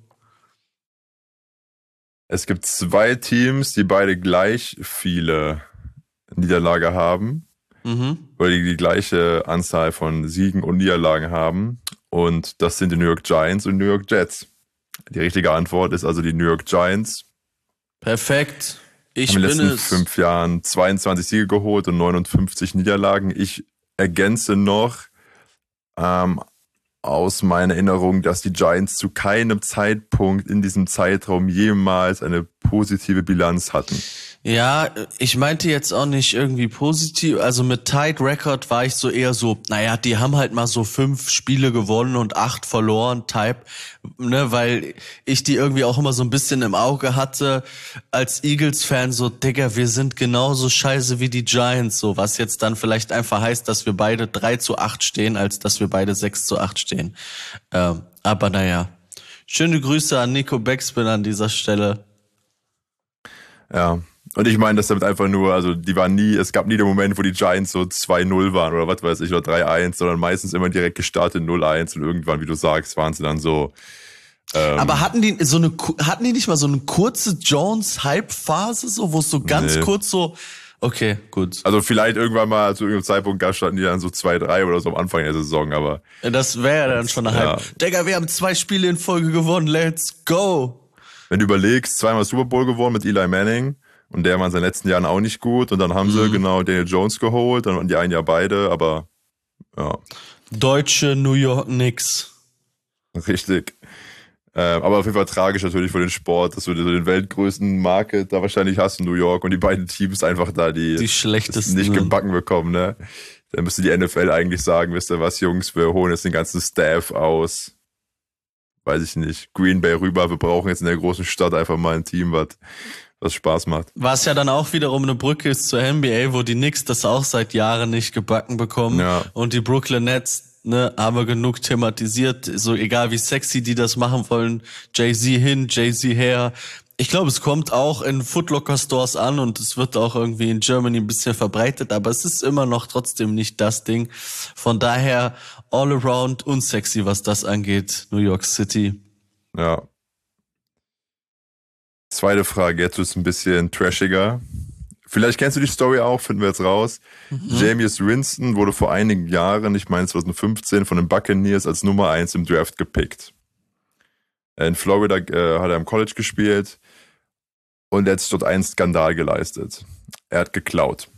Es gibt 2 Teams, die beide gleich viele Niederlage haben. Oder die gleiche Anzahl von Siegen und Niederlagen haben. Und das sind die New York Giants und New York Jets. Die richtige Antwort ist also die New York Giants. Perfekt. Ich Haben in den bin letzten es. 5 Jahren 22 Siege geholt und 59 Niederlagen. Ich ergänze noch aus meiner Erinnerung, dass die Giants zu keinem Zeitpunkt in diesem Zeitraum jemals eine positive Bilanz hatten. Ja, ich meinte jetzt auch nicht irgendwie positiv, also mit Tight Record war ich so eher so, naja, die haben halt mal so 5 Spiele gewonnen und 8 verloren, Type, ne, weil ich die irgendwie auch immer so ein bisschen im Auge hatte, als Eagles-Fan so, Digga, wir sind genauso scheiße wie die Giants, so, was jetzt dann vielleicht einfach heißt, dass wir beide 3-8 stehen, als dass wir beide 6-8 stehen. Aber naja, schöne Grüße an Nico Backspin an dieser Stelle. Ja. Und ich meine, das damit einfach nur, also es gab nie den Moment, wo die Giants so 2-0 waren oder was weiß ich, oder 3-1, sondern meistens immer direkt gestartet 0-1 und irgendwann, wie du sagst, waren sie dann so. Aber hatten die nicht mal so eine kurze Jones-Hype-Phase, so, wo es so ganz kurz so, okay, gut. Also vielleicht irgendwann mal zu irgendeinem Zeitpunkt standen die dann so 2-3 oder so am Anfang der Saison, aber. Das wäre ja dann schon eine Hype. Digga, wir haben 2 Spiele in Folge gewonnen, let's go! Wenn du überlegst, 2-mal Super Bowl gewonnen mit Eli Manning und der war in seinen letzten Jahren auch nicht gut und dann haben sie genau Daniel Jones geholt, dann waren die ein Jahr beide, aber ja. Deutsche New York Knicks. Richtig. Aber auf jeden Fall tragisch natürlich für den Sport, dass du den weltgrößten Market da wahrscheinlich hast in New York und die beiden Teams einfach da die schlechtesten nicht gebacken bekommen, ne? Dann müsste die NFL eigentlich sagen, wisst ihr was, Jungs, wir holen jetzt den ganzen Staff aus, weiß ich nicht, Green Bay rüber, wir brauchen jetzt in der großen Stadt einfach mal ein Team, was Spaß macht. Was ja dann auch wiederum eine Brücke ist zur NBA, wo die Knicks das auch seit Jahren nicht gebacken bekommen. Ja. Und die Brooklyn Nets, ne, haben wir genug thematisiert, so egal wie sexy die das machen wollen, Jay-Z hin, Jay-Z her. Ich glaube, es kommt auch in Footlocker-Stores an und es wird auch irgendwie in Germany ein bisschen verbreitet, aber es ist immer noch trotzdem nicht das Ding. Von daher all around unsexy, was das angeht, New York City. Ja. Zweite Frage, jetzt ist es ein bisschen trashiger. Vielleicht kennst du die Story auch, finden wir jetzt raus. Jameis Winston wurde vor einigen Jahren, ich meine 2015, von den Buccaneers als Nummer 1 im Draft gepickt. In Florida hat er im College gespielt und er hat sich dort einen Skandal geleistet. Er hat geklaut.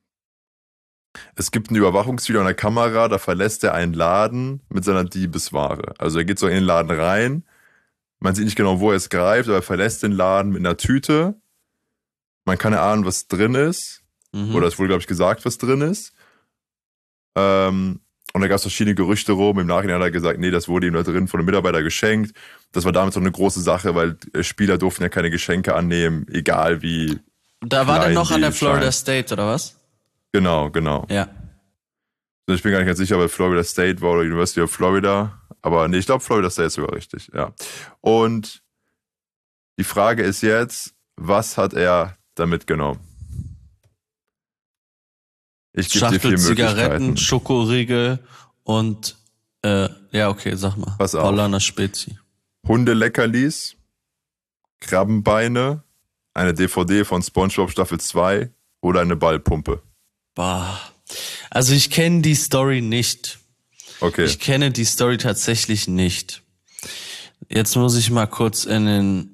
Es gibt ein Überwachungsvideo an der Kamera, da verlässt er einen Laden mit seiner Diebesware. Also er geht so in den Laden rein, man sieht nicht genau, wo er es greift, aber er verlässt den Laden mit einer Tüte. Man kann erahnen, was drin ist. Oder es wurde, glaube ich, gesagt, was drin ist. Und da gab es verschiedene Gerüchte rum. Im Nachhinein hat er gesagt, nee, das wurde ihm da drin von einem Mitarbeiter geschenkt. Das war damals so eine große Sache, weil Spieler durften ja keine Geschenke annehmen, egal wie. Da war der noch an der Florida State, oder was? Genau. Ja. Ich bin gar nicht ganz sicher, ob Florida State war oder University of Florida. Aber nee, ich glaube, Florida State ist sogar richtig, ja. Und die Frage ist jetzt, was hat er da mitgenommen? Ich gebe dir 4 Möglichkeiten. Zigaretten, Schokoriegel und ja, okay, sag mal. Pass auf. Paulaner Spezi. Hundeleckerlis, Krabbenbeine, eine DVD von SpongeBob Staffel 2 oder eine Ballpumpe. Bah. Also ich kenne die Story nicht. Okay. Ich kenne die Story tatsächlich nicht. Jetzt muss ich mal kurz in den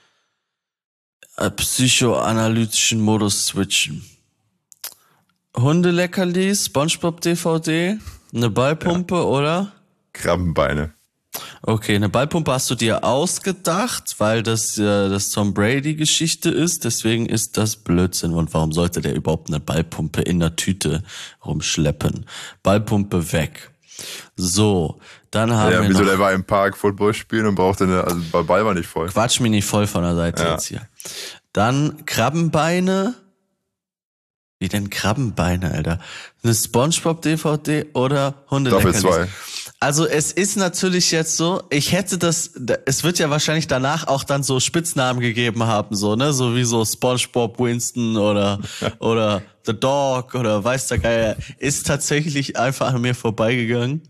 psychoanalytischen Modus switchen. Hundeleckerlis, SpongeBob DVD, eine Ballpumpe oder? Krabbenbeine. Okay, eine Ballpumpe hast du dir ausgedacht, weil das das Tom Brady Geschichte ist, deswegen ist das Blödsinn. Und warum sollte der überhaupt eine Ballpumpe in der Tüte rumschleppen? Ballpumpe weg. So, dann haben wir wieso, noch, der war im Park Football spielen und brauchte also der Ball war nicht voll. Quatsch mich nicht voll von der Seite jetzt hier. Dann Krabbenbeine. Wie denn Krabbenbeine, Alter? Eine SpongeBob DVD oder Hundeleckerlis? Staffel 2. Also es ist natürlich jetzt so, ich hätte es wird ja wahrscheinlich danach auch dann so Spitznamen gegeben haben, so, ne, so wie so SpongeBob Winston oder The Dog oder weiß der Geier, ist tatsächlich einfach an mir vorbeigegangen.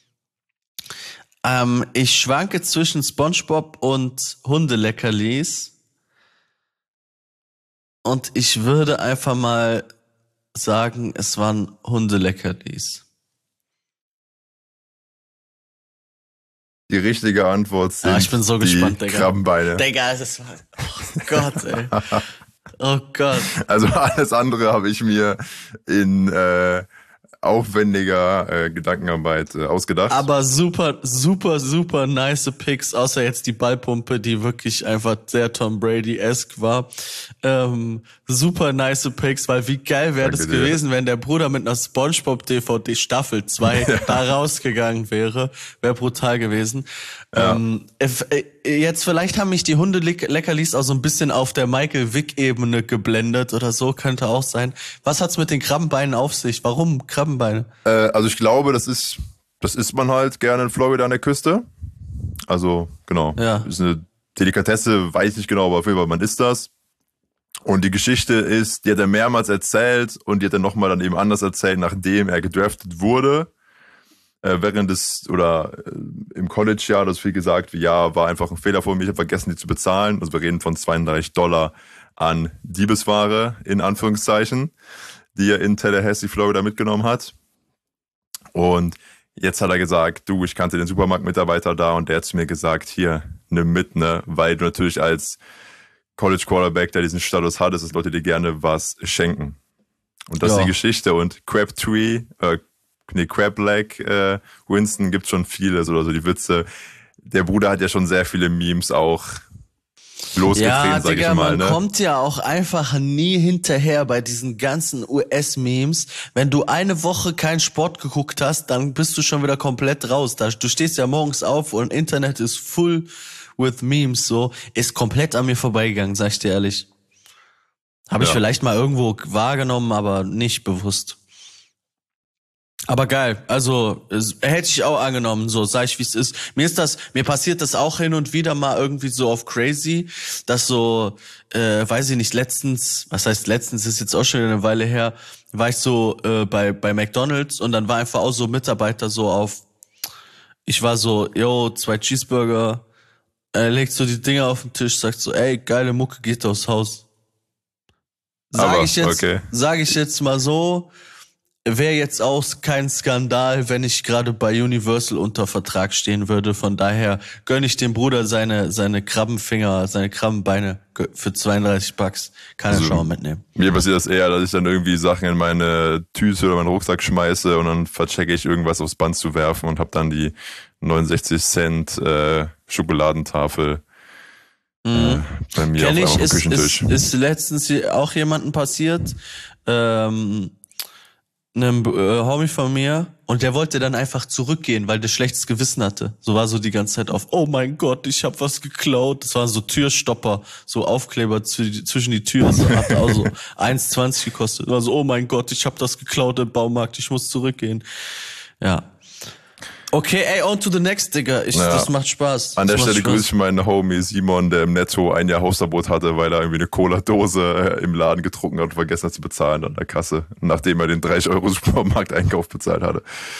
Ich schwanke zwischen SpongeBob und Hundeleckerlis und ich würde einfach mal sagen, es waren Hundeleckerlis. Die richtige Antwort sind ich bin so gespannt, die Digga. Krabbenbeine. Digga, das war, oh Gott, ey. Oh Gott. Also alles andere habe ich mir in aufwendiger Gedankenarbeit ausgedacht. Aber super, super, super nice Picks, außer jetzt die Ballpumpe, die wirklich einfach sehr Tom Brady-esque war. Super nice Picks, weil wie geil wäre das gewesen, wenn der Bruder mit einer SpongeBob-DVD Staffel 2 da rausgegangen wäre. Wäre brutal gewesen. Ja. Jetzt vielleicht haben mich die Hundeleckerlis auch so ein bisschen auf der Michael Vick-Ebene geblendet oder so, könnte auch sein. Was hat's mit den Krabbenbeinen auf sich? Warum Krabbenbeine? Also ich glaube, das isst man halt gerne in Florida an der Küste. Also, genau. Ja. Ist eine Delikatesse, weiß ich nicht genau, aber auf jeden Fall, man isst das. Und die Geschichte ist, die hat er mehrmals erzählt und die hat er nochmal dann eben anders erzählt, nachdem er gedraftet wurde. Während im College-Jahr, das viel gesagt, wie ja, war einfach ein Fehler von mir, ich habe vergessen, die zu bezahlen. Also wir reden von $32 an Diebesware, in Anführungszeichen, die er in Tallahassee, Florida mitgenommen hat. Und jetzt hat er gesagt, du, ich kannte den Supermarktmitarbeiter da und der hat zu mir gesagt, hier, nimm mit, ne, weil du natürlich als College Quarterback, der diesen Status hat, dass Leute dir gerne was schenken. Und das ist die Geschichte. Und Crab-Leg Winston gibt schon vieles oder so, die Witze. Der Bruder hat ja schon sehr viele Memes auch losgetreten, sag ich mal. Man kommt ja auch einfach nie hinterher bei diesen ganzen US-Memes. Wenn du eine Woche keinen Sport geguckt hast, dann bist du schon wieder komplett raus. Du stehst ja morgens auf und Internet ist full with Memes, so. Ist komplett an mir vorbeigegangen, sag ich dir ehrlich. Habe ich vielleicht mal irgendwo wahrgenommen, aber nicht bewusst. Aber geil, also hätte ich auch angenommen, so sag ich, wie es ist. Mir passiert das auch hin und wieder mal irgendwie so auf crazy, dass so, weiß ich nicht, letztens ist jetzt auch schon eine Weile her, war ich so bei McDonald's und dann war einfach auch so Mitarbeiter so ich war so, 2 Cheeseburger, legt so die Dinger auf den Tisch, sagt so, ey, geile Mucke, geht aufs Haus. Sag ich jetzt mal so, wäre jetzt auch kein Skandal, wenn ich gerade bei Universal unter Vertrag stehen würde. Von daher gönne ich dem Bruder seine Krabbenfinger, seine Krabbenbeine für $32. Kann er schon mal mitnehmen. Mir passiert das eher, dass ich dann irgendwie Sachen in meine Tüte oder meinen Rucksack schmeiße und dann verchecke ich irgendwas aufs Band zu werfen und habe dann die 69 Cent Schokoladentafel bei mir Kenn auf dem Küchentisch. Ist letztens auch jemandem passiert, einem Homie von mir, und der wollte dann einfach zurückgehen, weil der schlechtes Gewissen hatte. So war so die ganze Zeit auf, oh mein Gott, ich hab was geklaut. Das waren so Türstopper, so Aufkleber zwischen die Türen. So, hat auch so 1,20 gekostet. War so, oh mein Gott, ich hab das geklaut im Baumarkt, ich muss zurückgehen. Ja. Okay, ey, on to the next, Digga. Das macht Spaß. An der Stelle grüße ich meinen Homie Simon, der im Netto 1 Jahr Hausverbot hatte, weil er irgendwie eine Cola-Dose im Laden getrunken hat und vergessen hat zu bezahlen an der Kasse, nachdem er den 30 € Supermarkteinkauf bezahlt hatte.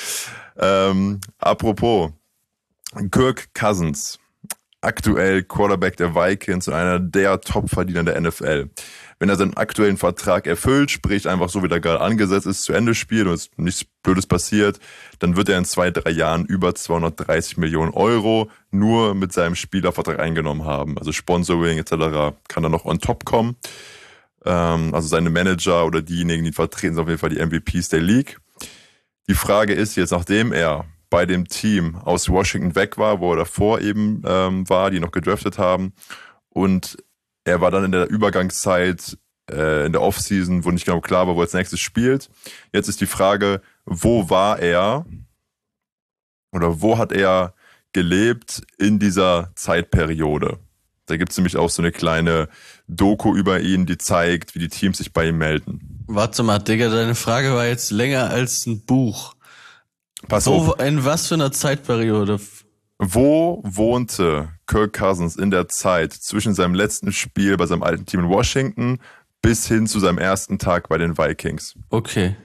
Apropos, Kirk Cousins, aktuell Quarterback der Vikings und einer der Top-Verdiener der NFL. Wenn er seinen aktuellen Vertrag erfüllt, sprich einfach so, wie der gerade angesetzt ist, zu Ende spielt und es nichts Blödes passiert, dann wird er in 2-3 Jahren über 230 Millionen € nur mit seinem Spielervertrag eingenommen haben. Also Sponsoring etc. kann da noch on top kommen. Also seine Manager oder diejenigen, die vertreten, sind auf jeden Fall die MVPs der League. Die Frage ist jetzt, nachdem er bei dem Team aus Washington weg war, wo er davor eben war, die noch gedraftet haben, und er war dann in der Übergangszeit, in der Offseason, wo nicht genau klar war, wo er als nächstes spielt. Jetzt ist die Frage, wo war er oder wo hat er gelebt in dieser Zeitperiode? Da gibt es nämlich auch so eine kleine Doku über ihn, die zeigt, wie die Teams sich bei ihm melden. Warte mal, Digga, deine Frage war jetzt länger als ein Buch. Pass auf. In was für einer Zeitperiode? Wo wohnte Kirk Cousins in der Zeit zwischen seinem letzten Spiel bei seinem alten Team in Washington bis hin zu seinem ersten Tag bei den Vikings? Okay.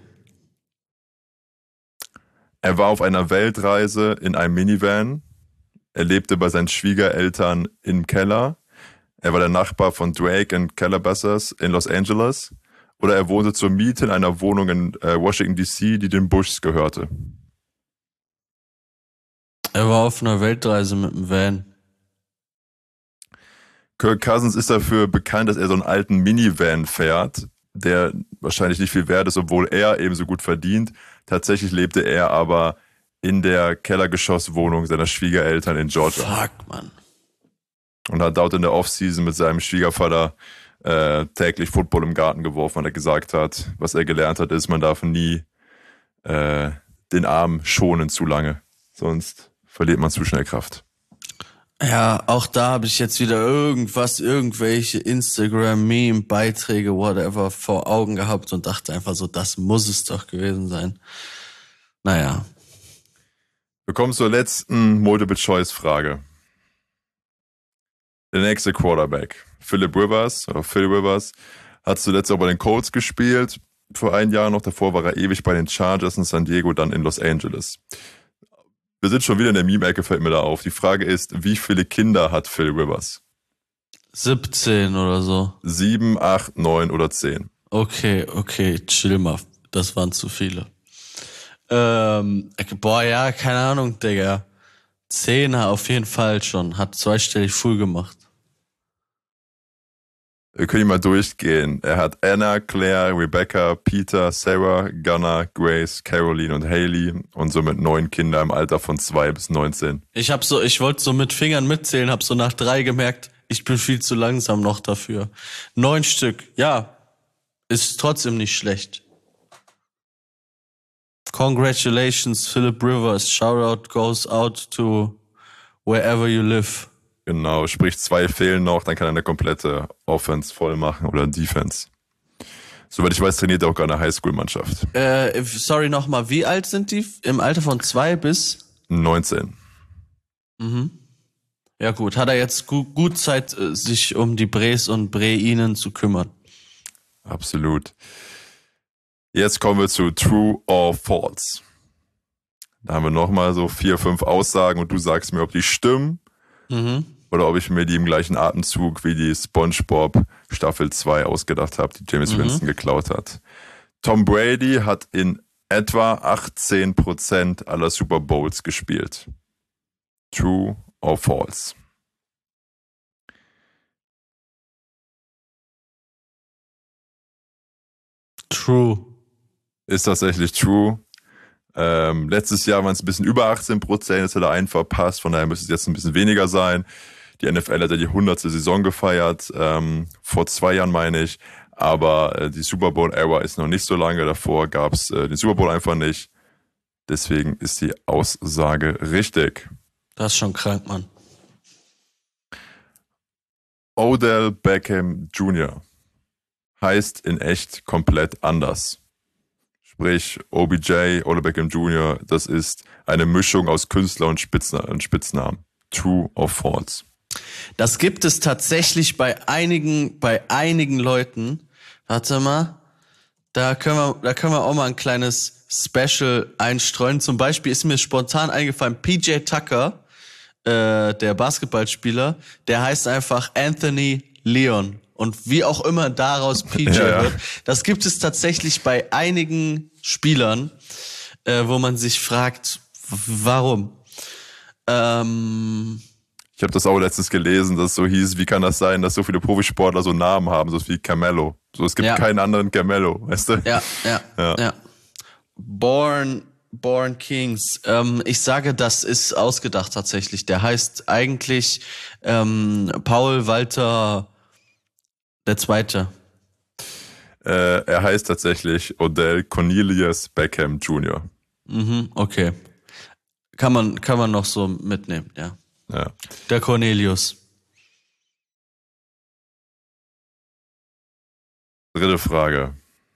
Er war auf einer Weltreise in einem Minivan. Er lebte bei seinen Schwiegereltern im Keller. Er war der Nachbar von Drake in Calabasas in Los Angeles. Oder er wohnte zur Miete in einer Wohnung in Washington D.C., die den Bushs gehörte. Er war auf einer Weltreise mit dem Van. Kirk Cousins ist dafür bekannt, dass er so einen alten Minivan fährt, der wahrscheinlich nicht viel wert ist, obwohl er eben so gut verdient. Tatsächlich lebte er aber in der Kellergeschosswohnung seiner Schwiegereltern in Georgia. Fuck, Mann. Und hat dort in der Offseason mit seinem Schwiegervater täglich Football im Garten geworfen, weil er gesagt hat, was er gelernt hat, ist, man darf nie den Arm schonen zu lange, sonst verliert man zu schnell Kraft. Ja, auch da habe ich jetzt wieder irgendwelche Instagram-Meme-Beiträge, whatever, vor Augen gehabt und dachte einfach so, das muss es doch gewesen sein. Naja. Wir kommen zur letzten Multiple-Choice-Frage. Der nächste Quarterback, Phil Rivers, hat zuletzt auch bei den Colts gespielt, vor 1 Jahr noch. Davor war er ewig bei den Chargers in San Diego, dann in Los Angeles. Wir sind schon wieder in der Meme-Ecke, fällt mir da auf. Die Frage ist, wie viele Kinder hat Phil Rivers? 17 oder so. 7, 8, 9 oder 10. Okay, chill mal. Das waren zu viele. Ja, keine Ahnung, Digga. 10 auf jeden Fall schon. Hat zweistellig full gemacht. Wir können mal durchgehen. Er hat Anna, Claire, Rebecca, Peter, Sarah, Gunnar, Grace, Caroline und Haley und somit 9 Kinder im Alter von 2 bis 19. Ich wollte so mit Fingern mitzählen, hab so nach 3 gemerkt, ich bin viel zu langsam noch dafür. 9 Stück, ja, ist trotzdem nicht schlecht. Congratulations, Philip Rivers. Shoutout goes out to wherever you live. Genau, sprich 2 fehlen noch, dann kann er eine komplette Offense voll machen oder Defense. Soweit ich weiß, trainiert er auch gerade eine Highschool-Mannschaft. Sorry nochmal, wie alt sind die? Im Alter von 2 bis? 19. Mhm. Ja gut, hat er jetzt gut Zeit, sich um die Brees und Breinen zu kümmern. Absolut. Jetzt kommen wir zu True or False. Da haben wir nochmal so 4, 5 Aussagen und du sagst mir, ob die stimmen oder ob ich mir die im gleichen Atemzug wie die SpongeBob Staffel 2 ausgedacht habe, die Jameis Winston geklaut hat. Tom Brady hat in etwa 18% aller Super Bowls gespielt. True or false? True. Ist tatsächlich true. Letztes Jahr waren es ein bisschen über 18%, jetzt hat er einen verpasst, von daher müsste es jetzt ein bisschen weniger sein. Die NFL hat ja die 100. Saison gefeiert, vor 2 Jahren meine ich, aber die Super Bowl-Ära ist noch nicht so lange, davor gab es den Super Bowl einfach nicht. Deswegen ist die Aussage richtig. Das ist schon krank, Mann. Odell Beckham Jr. heißt in echt komplett anders. Sprich, OBJ, Odell Beckham Jr., das ist eine Mischung aus Künstler und Spitznamen. True or false? Das gibt es tatsächlich bei einigen Leuten. Warte mal, da können wir auch mal ein kleines Special einstreuen. Zum Beispiel ist mir spontan eingefallen, PJ Tucker, der Basketballspieler, der heißt einfach Anthony Leon. Und wie auch immer daraus PJ wird, das gibt es tatsächlich bei einigen Spielern, wo man sich fragt, warum? Ich habe das auch letztens gelesen, dass es so hieß, wie kann das sein, dass so viele Profisportler so Namen haben, so wie Carmelo. So, es gibt keinen anderen Carmelo, weißt du? Ja. Born Kings. Ich sage, das ist ausgedacht tatsächlich. Der heißt eigentlich Paul Walter II. Er heißt tatsächlich Odell Cornelius Beckham Jr. Okay. Kann man noch so mitnehmen, ja. Der Cornelius. Dritte Frage.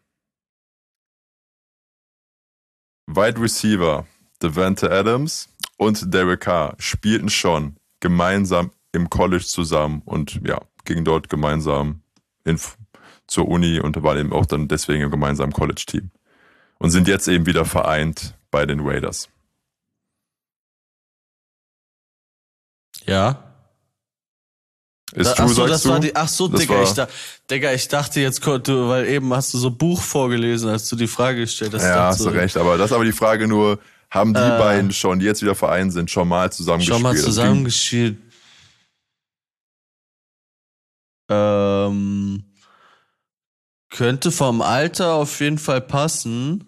Wide Receiver Davante Adams und Derek Carr spielten schon gemeinsam im College zusammen und gingen dort gemeinsam zur Uni und waren eben auch dann deswegen im gemeinsamen College-Team. Und sind jetzt eben wieder vereint bei den Raiders. Ja. Ist true, sagst du? Digga, ich dachte jetzt, weil eben hast du so Buch vorgelesen, als du die Frage gestellt hast. Ja, hast du recht, aber das ist aber die Frage nur, haben die beiden schon, die jetzt wieder vereint sind, schon mal zusammengespielt? Könnte vom Alter auf jeden Fall passen.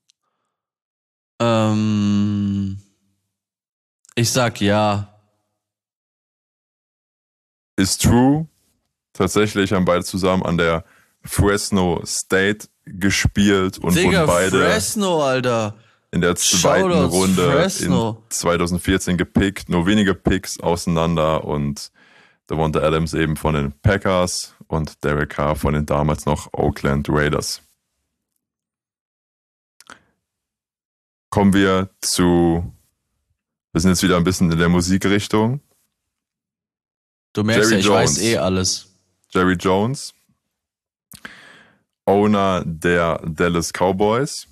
Ich sag ja. Ist true. Tatsächlich haben beide zusammen an der Fresno State gespielt und wurden beide Fresno, Alter. In der zweiten Runde Fresno. in 2014 gepickt. Nur wenige Picks auseinander und Davante Adams eben von den Packers und Derek Carr von den damals noch Oakland Raiders. Kommen wir sind jetzt wieder ein bisschen in der Musikrichtung. Du merkst Jerry ich Jones. weiß alles. Jerry Jones, Owner der Dallas Cowboys,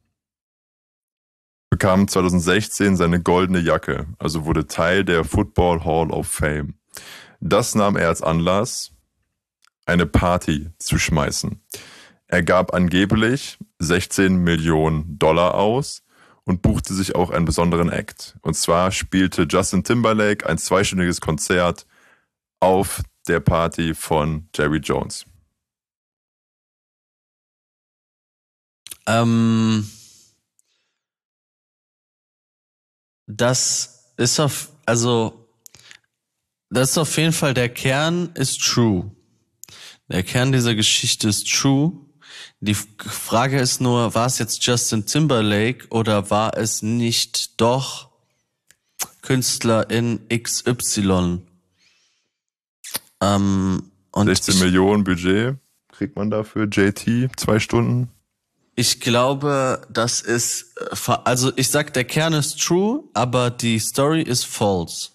bekam 2016 seine goldene Jacke, also wurde Teil der Football Hall of Fame. Das nahm er als Anlass, eine Party zu schmeißen. Er gab angeblich 16 Millionen Dollar aus und buchte sich auch einen besonderen Act. Und zwar spielte Justin Timberlake ein 2-stündiges Konzert auf der Party von Jerry Jones. Das ist auf jeden Fall, der Kern ist true. Der Kern dieser Geschichte ist true. Die Frage ist nur, war es jetzt Justin Timberlake oder war es nicht doch Künstler in XY? Und 16 Millionen Budget kriegt man dafür, JT, 2 Stunden. Ich glaube, das ist, also ich sag, der Kern ist true, aber die Story ist false.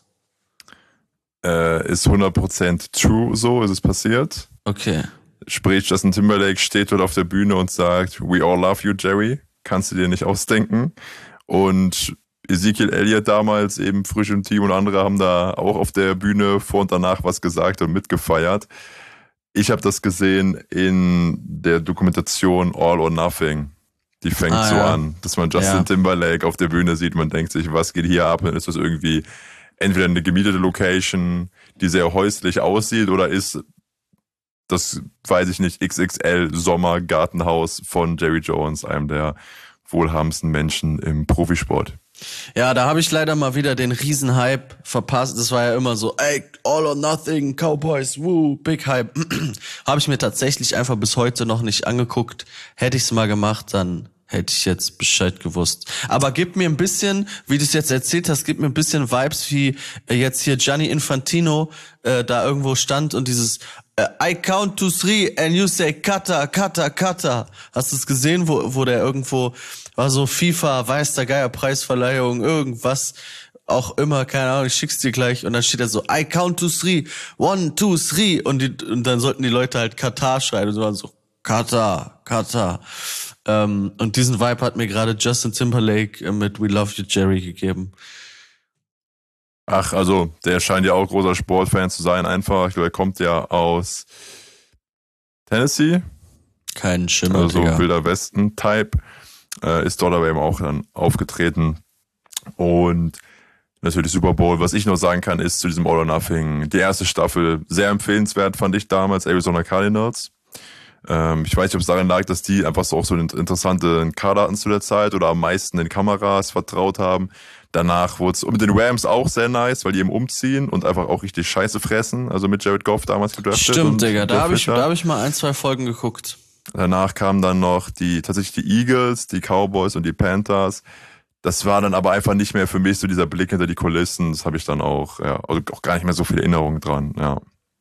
Ist 100% true, so ist es passiert. Okay. Sprich, Justin Timberlake steht dort auf der Bühne und sagt, we all love you, Jerry. Kannst du dir nicht ausdenken. Und Ezekiel Elliott damals eben frisch im Team und andere haben da auch auf der Bühne vor und danach was gesagt und mitgefeiert. Ich habe das gesehen in der Dokumentation All or Nothing. Die fängt so an, dass man Justin Timberlake auf der Bühne sieht. Man denkt sich, was geht hier ab? Dann ist das irgendwie entweder eine gemietete Location, die sehr häuslich aussieht, oder ist das, weiß ich nicht, XXL Sommergartenhaus von Jerry Jones, einem der wohlhabendsten Menschen im Profisport. Ja, da habe ich leider mal wieder den Riesenhype verpasst. Das war ja immer so, ey, All or Nothing, Cowboys, woo, Big Hype. Habe ich mir tatsächlich einfach bis heute noch nicht angeguckt. Hätte ich es mal gemacht, dann hätte ich jetzt Bescheid gewusst. Aber gib mir ein bisschen, wie du es jetzt erzählt hast, gib mir ein bisschen Vibes, wie jetzt hier Gianni Infantino da irgendwo stand und dieses I count to 3 and you say Kata, Kata, Kata. Hast du es gesehen, wo der irgendwo war, so FIFA, weiß der Geier, Preisverleihung, irgendwas, auch immer, keine Ahnung, ich schick's dir gleich, und dann steht da so, I count to 3, 1, 2, 3, und dann sollten die Leute halt Katar schreien, und so waren so, Kata, Kata. Und diesen Vibe hat mir gerade Justin Timberlake mit We Love You Jerry gegeben. Ach, also der scheint ja auch großer Sportfan zu sein, einfach. Ich glaube, er kommt ja aus Tennessee. Kein Schimmer, also Digga. Wilder Westen-Type. Ist dort aber eben auch dann aufgetreten. Und natürlich Super Bowl. Was ich noch sagen kann, ist zu diesem All or Nothing, die erste Staffel, sehr empfehlenswert, fand ich damals, Arizona Cardinals. Ich weiß nicht, ob es daran lag, dass die einfach so auch so einen interessanten Kader hatten zu der Zeit oder am meisten den Kameras vertraut haben. Danach wurde es mit den Rams auch sehr nice, weil die eben umziehen und einfach auch richtig Scheiße fressen. Also mit Jared Goff damals gedraftet. Stimmt, Digga, da hab ich mal 1, 2 Folgen geguckt. Danach kamen dann noch tatsächlich die Eagles, die Cowboys und die Panthers. Das war dann aber einfach nicht mehr für mich so dieser Blick hinter die Kulissen. Das habe ich dann auch, also auch gar nicht mehr so viele Erinnerungen dran, ja.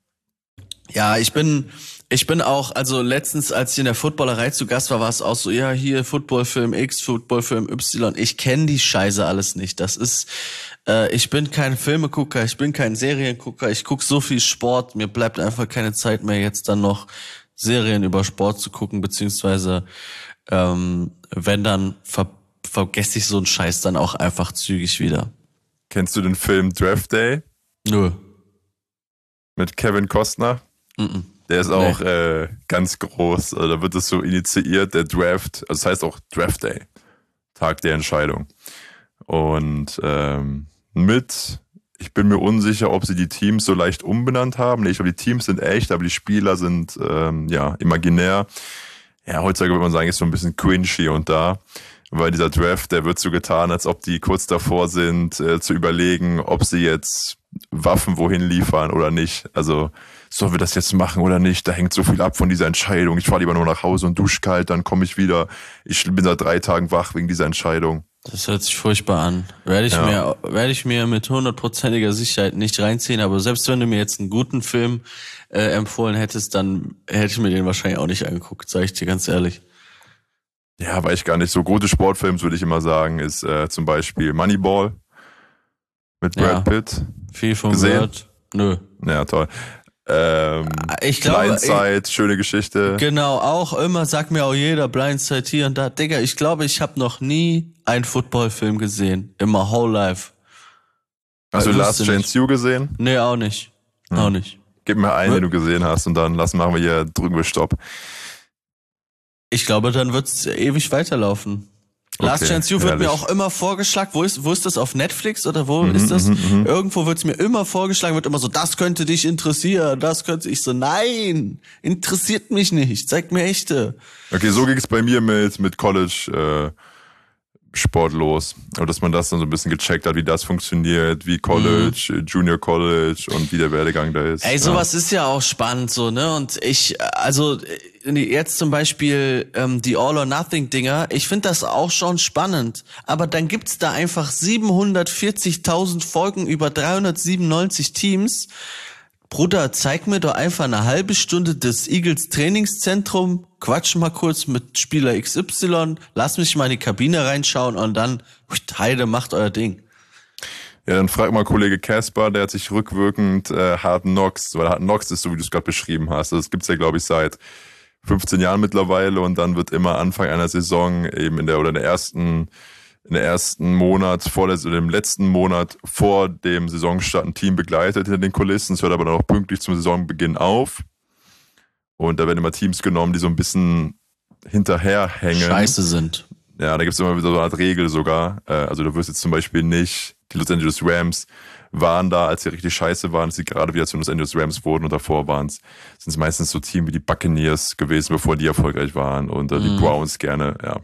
Ja, ich bin auch, also letztens, als ich in der Footballerei zu Gast war, war es auch so, ja, hier Footballfilm X, Footballfilm Y. Ich kenne die Scheiße alles nicht. Das ist, ich bin kein Filmegucker, ich bin kein Seriengucker, ich guck so viel Sport, mir bleibt einfach keine Zeit mehr, jetzt dann noch Serien über Sport zu gucken, beziehungsweise wenn, dann vergesse ich so einen Scheiß dann auch einfach zügig wieder. Kennst du den Film Draft Day? Nö. Mit Kevin Costner? Der ist auch ganz groß. Also da wird es so initiiert, der Draft, also das heißt auch Draft Day, Tag der Entscheidung. Und ich bin mir unsicher, ob sie die Teams so leicht umbenannt haben. Nee, ich glaube, die Teams sind echt, aber die Spieler sind imaginär. Ja, heutzutage würde man sagen, ist so ein bisschen cringy und da. Weil dieser Draft, der wird so getan, als ob die kurz davor sind, zu überlegen, ob sie jetzt Waffen wohin liefern oder nicht. Also, sollen wir das jetzt machen oder nicht? Da hängt so viel ab von dieser Entscheidung. Ich fahre lieber nur nach Hause und dusche kalt, dann komme ich wieder. Ich bin seit 3 Tagen wach wegen dieser Entscheidung. Das hört sich furchtbar an. Werde ich mir mit 100%iger Sicherheit nicht reinziehen, aber selbst wenn du mir jetzt einen guten Film empfohlen hättest, dann hätte ich mir den wahrscheinlich auch nicht angeguckt, sage ich dir ganz ehrlich. Ja, weiß ich gar nicht. So gute Sportfilms, würde ich immer sagen, ist zum Beispiel Moneyball mit Brad Pitt. Viel von gehört. Nö. Ja, toll. Ich glaube, Blindside, schöne Geschichte. Genau, auch immer, sagt mir auch jeder, Blindside hier und da. Digga, ich glaube, ich habe noch nie einen Footballfilm gesehen. In my whole life. Hast du Last Chance You gesehen? Nee, auch nicht. Auch nicht. Gib mir einen, den du gesehen hast, und dann machen wir hier, drücken wir Stopp. Ich glaube, dann wird's ewig weiterlaufen. Okay, Last Chance You wird mir auch immer vorgeschlagen. Wo ist das, auf Netflix oder wo ist das? Irgendwo wird's mir immer vorgeschlagen, wird immer so, das könnte dich interessieren, ich so, nein, interessiert mich nicht, zeig mir echte. Okay, so ging's bei mir mit College Sport los. Aber dass man das dann so ein bisschen gecheckt hat, wie das funktioniert, wie College, Junior College und wie der Werdegang da ist. Ey, sowas ist ja auch spannend so, ne? Und jetzt zum Beispiel die All-or-Nothing-Dinger, ich finde das auch schon spannend. Aber dann gibt's da einfach 740.000 Folgen über 397 Teams. Bruder, zeig mir doch einfach eine halbe Stunde des Eagles Trainingszentrum, quatsch mal kurz mit Spieler XY, lass mich mal in die Kabine reinschauen und dann, Heide, macht euer Ding. Ja, dann frag mal Kollege Casper, der hat sich rückwirkend Hard Knocks, weil Hard Knocks ist so, wie du es gerade beschrieben hast. Das gibt's ja, glaube ich, seit 15 Jahren mittlerweile, und dann wird immer Anfang einer Saison eben in der ersten im ersten Monat im letzten Monat vor dem Saisonstart ein Team begleitet hinter den Kulissen. Es hört aber dann auch pünktlich zum Saisonbeginn auf. Und da werden immer Teams genommen, die so ein bisschen hinterherhängen. Scheiße sind. Ja, da gibt es immer wieder so eine Art Regel sogar. Also du wirst jetzt zum Beispiel nicht, die Los Angeles Rams waren da, als sie richtig scheiße waren, als sie gerade wieder zu Los Angeles Rams wurden und davor sind es meistens so Teams wie die Buccaneers gewesen, bevor die erfolgreich waren und die Browns gerne, ja.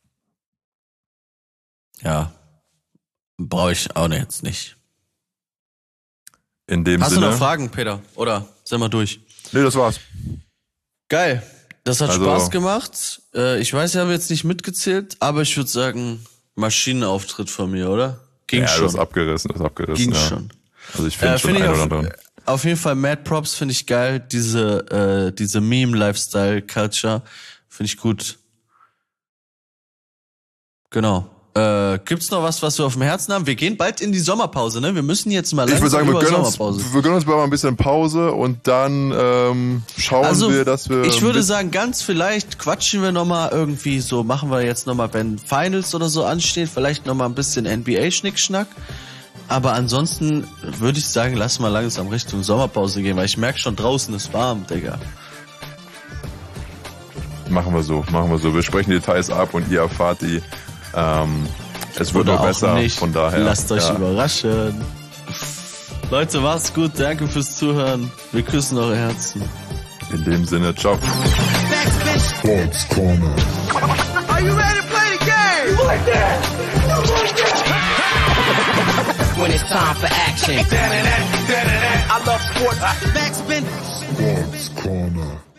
Ja, brauche ich auch jetzt nicht. In dem Hast Sinne. du noch Fragen, Peter? Oder sind wir durch? Nee, das war's. Geil. Das hat Also, Spaß gemacht. Ich weiß, ich habe jetzt nicht mitgezählt, aber ich würde sagen, Maschinenauftritt von mir, oder? Ging schon. Das ist abgerissen. Ging ja. schon. Also ich finde schon ein oder andere. Auf jeden Fall Mad Props finde ich geil. Diese Meme-Lifestyle-Culture finde ich gut. Genau. Gibt's noch was wir auf dem Herzen haben? Wir gehen bald in die Sommerpause, ne? Wir müssen jetzt mal langsam wir gönnen Sommerpause. uns mal ein bisschen Pause und dann schauen wir, dass wir... Ich würde sagen, ganz vielleicht quatschen wir nochmal irgendwie so, machen wir jetzt nochmal, wenn Finals oder so anstehen, vielleicht nochmal ein bisschen NBA-Schnickschnack. Aber ansonsten würde ich sagen, lass mal langsam Richtung Sommerpause gehen, weil ich merke schon, draußen ist warm, Digga. Machen wir so. Wir sprechen die Details ab und ihr erfahrt die. Es wird noch besser, nicht. Von daher. Lasst euch überraschen. Leute, macht's gut, danke fürs Zuhören. Wir küssen eure Herzen. In dem Sinne, ciao. Sports Corner. Are you ready to play the game? You like that? When it's time for action. I love sports. Backspin. Sports Corner.